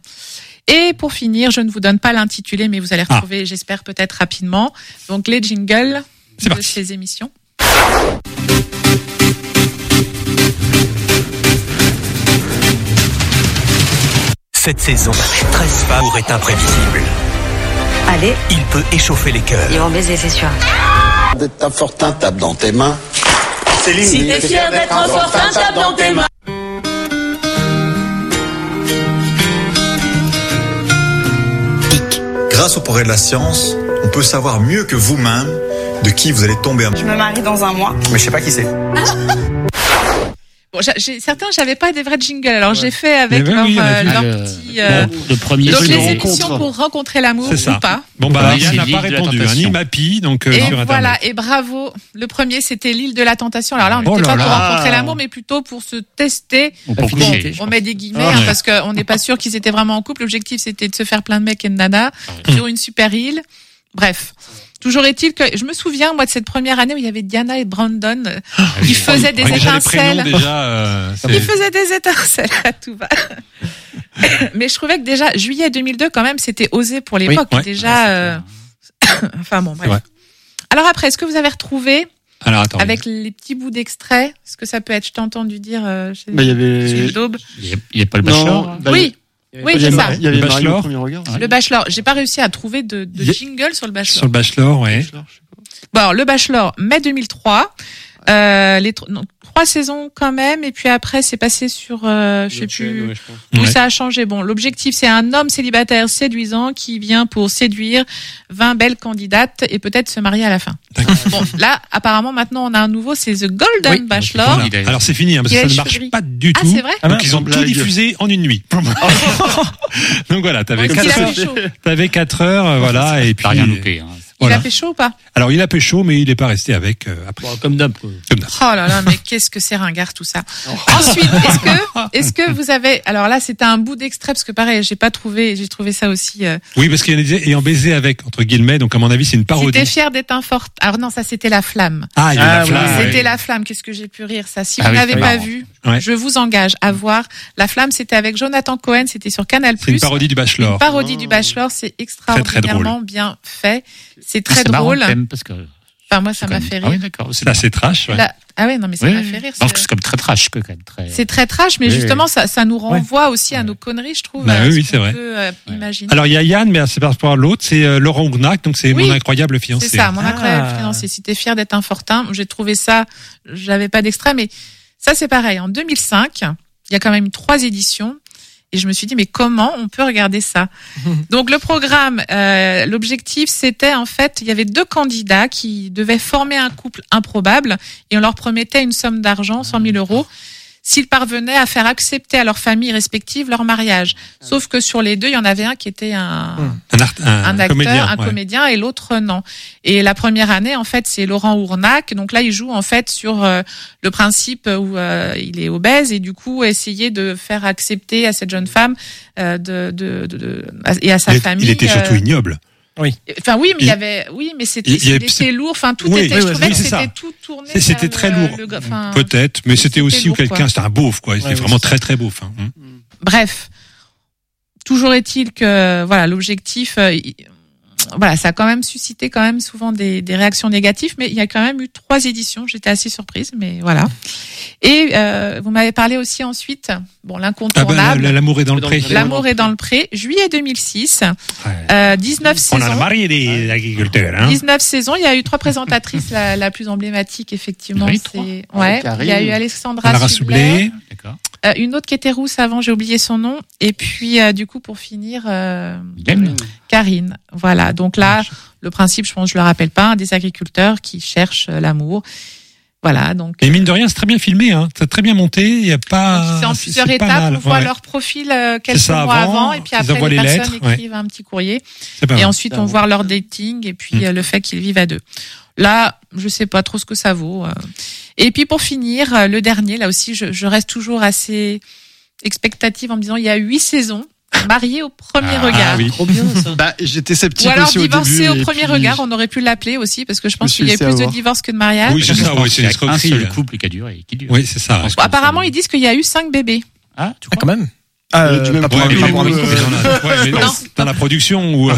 Et pour finir, je ne vous donne pas l'intitulé, mais vous allez Ah. retrouver, j'espère, peut-être rapidement. Donc, les jingles C'est de parti. ces émissions. Cette saison, treize Faour est imprévisible. Allez, Il peut échauffer les cœurs. ils vont baiser, c'est sûr. Ta fortin tape dans tes mains. Si t'es fier d'être un fortin, tape dans tes mains. Grâce au progrès de la science, on peut savoir mieux que vous-même de qui vous allez tomber amoureux. Je me marie dans un mois. Mais je sais pas qui c'est. Bon, j'ai, j'ai, certains, j'avais pas des vrais jingles, alors ouais. j'ai fait avec ben leur, oui, euh, leur le, petit. Euh, bon, le premier. Donc les rencontre. émissions pour rencontrer l'amour C'est ça. ou pas. Bon bah, Ouais, Yann c'est n'a l'île pas de la répondu, hein, tentation. ni Mappy, donc euh, Et sur Internet. voilà, et bravo. Le premier, c'était l'île de la tentation. Alors là, on Oh n'était là pas pour là. rencontrer l'amour, mais plutôt pour se tester. Bon, pour Bon, coucher. on met des guillemets, Ah, hein, ouais. parce qu'on n'est pas sûr qu'ils étaient vraiment en couple. L'objectif, c'était de se faire plein de mecs et de nanas sur une super île. Bref. Toujours est-il que je me souviens, moi, de cette première année où il y avait Diana et Brandon, euh, qui faisaient des Ouais, déjà, les prénoms, étincelles. déjà, euh, c'est- Ils faisaient des étincelles à tout va. Mais je trouvais que déjà, juillet deux mille deux, quand même, c'était osé pour l'époque. Oui, ouais. Déjà, euh... enfin bon, bref. Ouais. Alors après, est-ce que vous avez retrouvé, Alors attends. avec les petits bouts d'extrait, ce que ça peut être? Je t'ai entendu dire euh, chez Bah, il y avait. chez Daube. Il y a- il y a pas le bachelor. hein. bah, Oui, oui, il y c'est avait ça. Marie- Il y avait Le Marie au Bachelor. premier regard. Le Bachelor. J'ai pas réussi à trouver de, de Y- jingle sur le Bachelor. Sur le Bachelor, ouais. Bon, alors, le Bachelor, mai deux mille trois. Euh, les tr- non, trois saisons quand même, et puis après c'est passé sur, euh, je sais plus, où Ouais. ça a changé. Bon, l'objectif c'est un homme célibataire séduisant qui vient pour séduire vingt belles candidates et peut-être se marier à la fin. Bon, là apparemment maintenant on a un nouveau, c'est The Golden Oui. Bachelor. Voilà. Alors c'est fini, hein, parce Il que a ça les ne marche cheveux gris. pas du Ah, tout. c'est vrai Donc ils ont Blague. tout diffusé en une nuit. Donc voilà, t'avais Parce qu'il quatre a heures, fait chaud. t'avais quatre heures, euh, voilà, et puis T'as rien loupé. Hein. Il voilà. a fait chaud ou pas? Alors il a pécho, mais il n'est pas resté avec euh, après. Bon, comme d'hab. quoi. Comme d'hab. Oh là là, mais qu'est-ce que c'est ringard tout ça. Ensuite, est-ce que, est-ce que vous avez, alors là, c'était un bout d'extrait parce que pareil, j'ai pas trouvé, j'ai trouvé ça aussi. Euh, Oui, parce qu'il y en a disait ayant baisé avec entre guillemets, donc à mon avis c'est une si parodie. t'es fier d'être un fort. Alors non, ça c'était La Flamme. Ah, il y a Ah, la oui, flamme. Ah, C'était ouais. La Flamme. Qu'est-ce que j'ai pu rire ça. Si Ah vous oui, n'avez c'est pas marrant. vu, Ouais. je vous engage à voir La Flamme. C'était avec Jonathan Cohen. C'était sur Canal+. C'est une parodie du Bachelor. Une parodie du Bachelor. C'est extraordinairement bien fait. C'est Ah, très c'est marrant, drôle. le thème, parce que Enfin moi, ça c'est m'a quand fait même- Ah oui, rire. d'accord. C'est C'est assez trash. Ouais. Là- Ah ouais, non mais ça Oui, m'a oui. fait rire. Donc c'est- c'est comme très trash, que quand même très. C'est très trash, mais Oui, justement, oui. ça, ça nous renvoie aussi à nos conneries, je trouve. Bah à oui, ce oui, qu'on c'est vrai. peut, euh, imaginer. Alors il y a Yann, mais c'est par rapport à l'autre, c'est euh, Laurent Ougnac, donc c'est Oui. mon incroyable fiancé. C'est ça, mon Ah. incroyable fiancé. Si t'es fier d'être un fortin, j'ai trouvé ça, j'avais pas d'extrait, mais ça c'est pareil. En deux mille cinq, il y a quand même eu trois éditions. Et je me suis dit, mais comment on peut regarder ça? Donc le programme, euh, l'objectif, c'était en fait, il y avait deux candidats qui devaient former un couple improbable et on leur promettait une somme d'argent, cent mille euros, s'ils parvenaient à faire accepter à leurs familles respectives leur mariage. Sauf que sur les deux, il y en avait un qui était un, Un, art, un, un acteur, comédien. un ouais. comédien, et l'autre non. Et la première année, en fait, c'est Laurent Ournac. Donc là, il joue en fait sur euh, le principe où euh, il est obèse et du coup essayer de faire accepter à cette jeune femme euh, de, de, de, de- et à sa Il, est- famille. il était surtout euh, ignoble. Enfin oui, mais il Il- y avait, oui, mais c'était, il y a- c'était c'est- lourd. Enfin tout Oui, était. oui, je oui, trouvais oui, que c'est c'était ça. tout tourné. C'est- C'était vers très le- lourd. le- enfin, Peut-être, mais c'était c'était aussi lourd, quelqu'un, quoi. c'était un beauf, quoi. C'était Ouais, vraiment oui, très très beauf. Hein. Bref, toujours est-il que voilà, l'objectif, euh, il- voilà, ça a quand même suscité quand même souvent des, des réactions négatives, mais il y a quand même eu trois éditions. J'étais assez surprise, mais voilà. Et euh, vous m'avez parlé aussi ensuite, bon, Ah l'incontournable. bah, l'amour est dans le pré. L'amour est dans le pré, juillet deux mille six, euh, dix-neuf On a saisons. marié des agriculteurs. Hein. dix-neuf saisons, il y a eu trois présentatrices, la, la plus emblématique effectivement, Oui, c'est trois. ouais, Karine. il y a eu Alexandra Lara Sublet, Soublé. D'accord. euh, une autre qui était rousse avant, j'ai oublié son nom, et puis euh, du coup pour finir euh, Mylène. Karine. Voilà, donc là le principe, je pense, je le rappelle pas, hein, des agriculteurs qui cherchent euh, l'amour. Voilà, donc Et mine de rien, c'est très bien filmé. Hein. C'est très bien monté. Il y a pas. c'est en c'est- plusieurs c'est pas étapes, mal, on voit ouais. leur profil euh, quelques C'est ça, mois avant, avant, et puis ils après envoient les les personnes lettres, ouais. écrivent un petit courrier. C'est pas Et mal. ensuite, on voit leur dating et puis Mm. euh, le fait qu'ils vivent à deux. Là, je sais pas trop ce que ça vaut. euh. Et puis pour finir, euh, le dernier, là aussi, je, je reste toujours assez expectative en me disant, il y a huit saisons, mariés au premier Ah, regard. oui. Trop bien ça. Bah, j'étais sceptique Ou alors aussi au divorcés début. au et premier puis- regard, on aurait pu l'appeler aussi, parce que je pense me qu'il y a suis plus laissé de avoir. divorces que de mariages. Oui, c'est ça. Oui, c'est une Un escroquerie. seul couple qui a duré et qui dure. Oui, c'est ça. Je pense Bon, que apparemment, c'est- ils disent qu'il y a eu cinq bébés. Ah, tu Ah, crois quand même. Ah, Euh, du même pas pour point un- de mais pas vue, pour un euh, micro, mais dans la, ouais, mais dans, Non. dans la production ou. euh,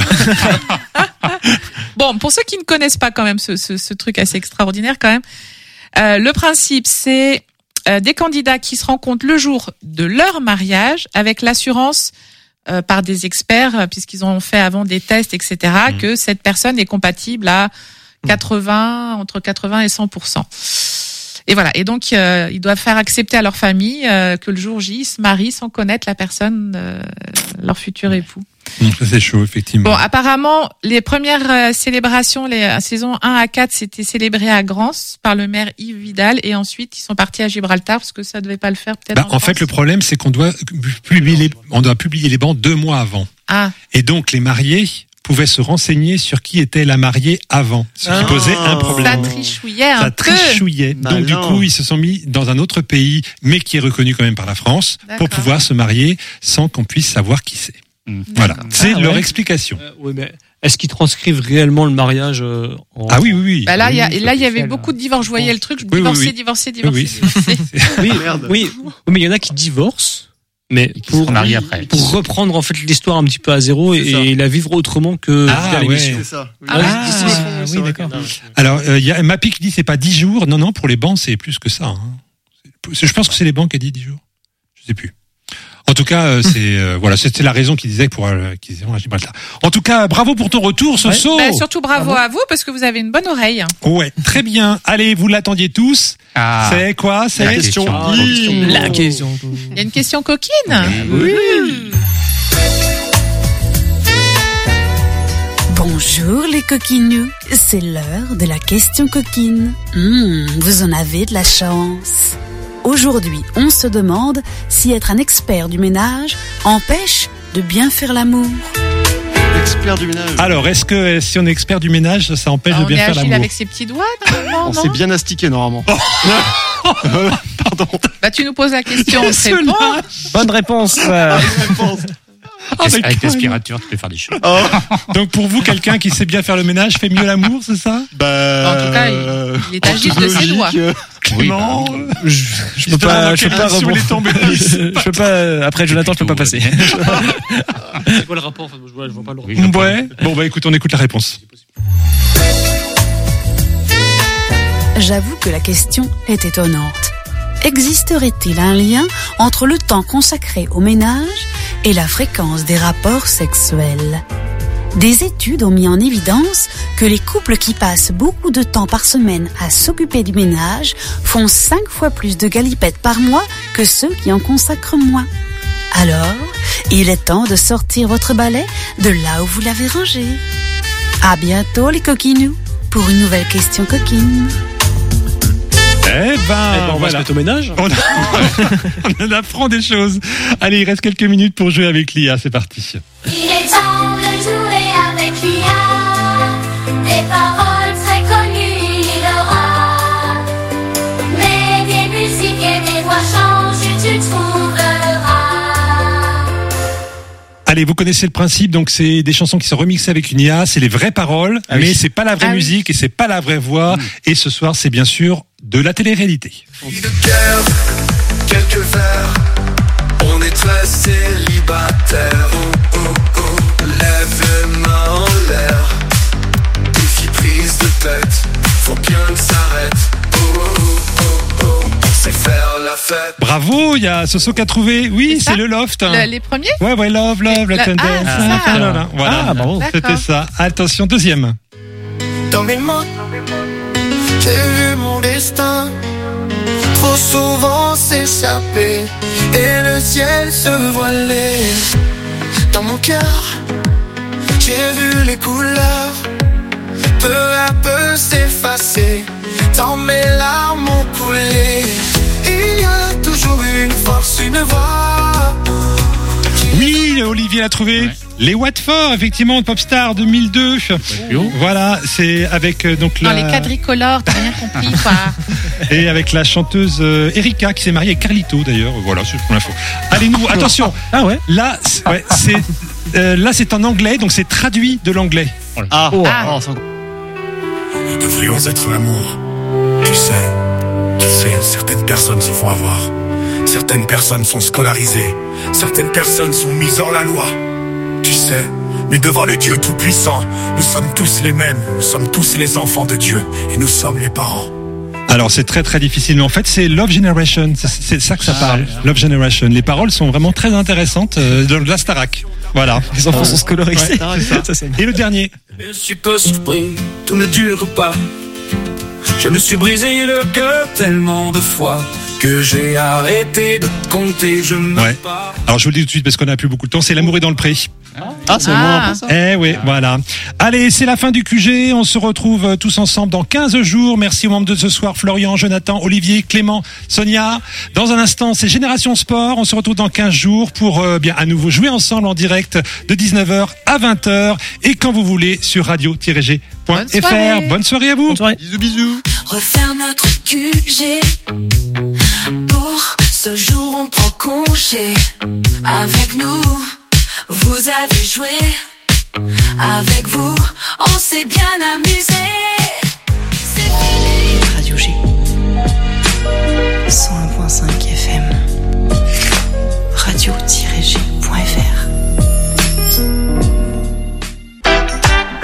Bon, pour ceux qui ne connaissent pas quand même ce, ce, ce truc assez extraordinaire quand même, euh, le principe c'est euh, des candidats qui se rencontrent le jour de leur mariage avec l'assurance euh, par des experts, euh, puisqu'ils ont fait avant des tests, et cetera, Mmh. que cette personne est compatible à quatre-vingts, entre quatre-vingts et cent pour cent. Et voilà. Et donc, euh, ils doivent faire accepter à leur famille euh, que le jour J, ils se marient sans connaître la personne, euh, leur futur époux. Donc, ça, c'est chaud, effectivement. Bon, apparemment, les premières euh, célébrations, les euh, saisons un à quatre, c'était célébré à Grance par le maire Yves Vidal, et ensuite ils sont partis à Gibraltar parce que ça devait pas le faire peut-être. Bah, en, en fait, le problème, c'est qu'on doit publier les, on doit publier les bancs deux mois avant. Ah. Et donc, les mariés pouvaient se renseigner sur qui était la mariée avant, ce qui Ah. posait un problème. Ça trichouillait un Ça peu. trichouillait. Malin. Donc, du coup, ils se sont mis dans un autre pays, mais qui est reconnu quand même par la France, D'accord. pour pouvoir se marier sans qu'on puisse savoir qui c'est. Mmh. Voilà. C'est Ah, leur ouais. explication. Euh, ouais, mais est-ce qu'ils transcrivent réellement le mariage euh, en... Ah oui, oui, oui. Bah là, il y a, Oui, là, il y avait officiel, beaucoup de divorces. Je voyais le truc, Oui, oui, divorcer, oui. divorcer, divorcer, Oui, oui. divorcer. Oui, Merde. oui, oui, mais il y en a qui divorcent, mais qui se pour, remarient après. pour reprendre en fait l'histoire un petit peu à zéro et, C'est ça. et la vivre autrement que Ah, via l'émission. ouais. C'est ça. Oui. Ah, Ouais, ah, c'est- c'est- ah, c'est oui, vrai d'accord. que- Alors, il euh, y a Mappy qui dit c'est pas dix jours. Non, non, pour les bancs, c'est plus que ça. Hein. C'est- Je pense que c'est les bancs qui a dit dix jours. Je sais plus. En tout cas, euh, c'est euh, voilà, c'était la raison qu'il disait pour euh, qu'ils iront à Gibraltar. En tout cas, bravo pour ton retour, Soso. Bah, surtout bravo à vous parce que vous avez une bonne oreille. Ouais, très bien. Allez, vous l'attendiez tous. Ah. C'est quoi? C'est La la question. question. Ah, la question. La question. Il y a une question coquine. Oui. Bonjour les coquinous, c'est l'heure de la question coquine. Hmm, vous en avez de la chance. Aujourd'hui, on se demande si être un expert du ménage empêche de bien faire l'amour. Expert du ménage. Alors, est-ce que euh, si on est expert du ménage, ça empêche Ah, de on bien est faire agile l'amour? avec ses petits doigts, normalement, On non s'est bien astiqué normalement. Euh, Pardon. Bah, tu nous poses la question, on te Cela. répond. Bonne réponse. euh. Avec Avec toi, l'aspirateur, tu peux faire des choses. Oh, Donc pour vous, quelqu'un qui sait bien faire le ménage fait mieux l'amour, c'est ça? bah, En tout cas, il- il est agile de ses logique, doigts. euh, Oui, bah, Non. Je, je peux pas, je peux pas Si vous voulez rebondir. tomber. je peux pas, après Jonathan, je peux pas passer. plutôt, C'est quoi le rapport? Enfin, je vois, je vois pas le rapport. Ouais. Bon bah écoute, on écoute la réponse. J'avoue que la question est étonnante. Existerait-il un lien entre le temps consacré au ménage et la fréquence des rapports sexuels ? Des études ont mis en évidence que les couples qui passent beaucoup de temps par semaine à s'occuper du ménage font cinq fois plus de galipettes par mois que ceux qui en consacrent moins. Alors, il est temps de sortir votre balai de là où vous l'avez rangé. À bientôt les coquinous pour une nouvelle question coquine. Eh ben, Eh ben, on va voilà. se mettre au ménage. On, on apprend des choses. Allez, il reste quelques minutes pour jouer avec Lia. C'est parti. Il est temps de jouer avec l'I A. Des paroles très connues, il aura. Mais des musiques et des voix changent, tu trouveras. Allez, vous connaissez le principe. Donc, c'est des chansons qui sont remixées avec une I A. C'est les vraies paroles, Ah oui. mais c'est pas la vraie Ah oui. musique et c'est pas la vraie voix. Et ce soir, c'est bien sûr de la télé-réalité. Vie de guerre, quelques verres. On est très célibataire. Oh, oh, oh. Lève les mains en l'air. Défi prise de tête. Faut bien que ça arrête. Oh, oh, oh, oh. On sait faire la fête. Bravo, il y a Soso qui a trouvé. Oui, C'est ça c'est le loft. hein. Le- les premiers Ouais, ouais, love, love, Le- la tendance. ah, c'est ça. Ah, là, là. Voilà. Ah, bravo. C'était D'accord. ça. Attention, deuxième. Dans mes mains, j'ai vu mon destin trop souvent s'échapper et le ciel se voiler. Dans mon cœur, j'ai vu les couleurs peu à peu s'effacer. Tant mes larmes ont coulé. Il y a toujours une force, une voix. Oui, Olivier l'a trouvé. Les Watford, effectivement, Popstar deux mille deux. Voilà, c'est avec euh, donc Non, la les quadricolores, t'as rien compris, quoi. et avec la chanteuse euh, Erika qui s'est mariée avec Carlito d'ailleurs. Voilà, c'est pour l'info. Allez, nous, attention. Ah ouais. Là, c'est- ouais, c'est euh, là, c'est en anglais, donc c'est traduit de l'anglais. Ah. Ah. Nous devrions être l'amour. Tu sais, tu sais, certaines personnes se font avoir. Certaines personnes sont scolarisées. Certaines personnes sont mises hors la loi. Tu sais, mais devant le Dieu Tout-Puissant, nous sommes tous les mêmes. Nous sommes tous les enfants de Dieu. Et nous sommes les parents. Alors c'est très très difficile, mais en fait c'est Love Generation, c'est, c'est ça que ça parle. Love Generation. Les paroles sont vraiment très intéressantes euh, dans la Starac. Voilà. Les enfants sont scolarisés. Ouais, Ça, c'est- Et le dernier. Je suis pas surpris, tout ne dure pas. Je me suis brisé le cœur tellement de fois que j'ai arrêté de compter, je me Ouais. Alors je vous le dis tout de suite parce qu'on n'a plus beaucoup de temps, c'est L'amour est dans le pré. Ah, c'est Ah. moins un peu ça. Eh oui, voilà. Allez, c'est la fin du Q G. On se retrouve tous ensemble dans quinze jours. Merci aux membres de ce soir, Florian, Jonathan, Olivier, Clément, Sonia. Dans un instant, c'est Génération Sport. On se retrouve dans quinze jours pour euh, bien à nouveau jouer ensemble en direct de dix-neuf heures à vingt heures et quand vous voulez sur radio tiret g point f r. Bonne soirée. Bonne soirée à vous. Bonne soirée. Bisous, bisous. Refaire notre Q G. Pour ce jour, on prend congé. Avec nous, vous avez joué. Avec vous, on s'est bien amusé. C'est fini. Radio G. cent un virgule cinq F M. Radio-G.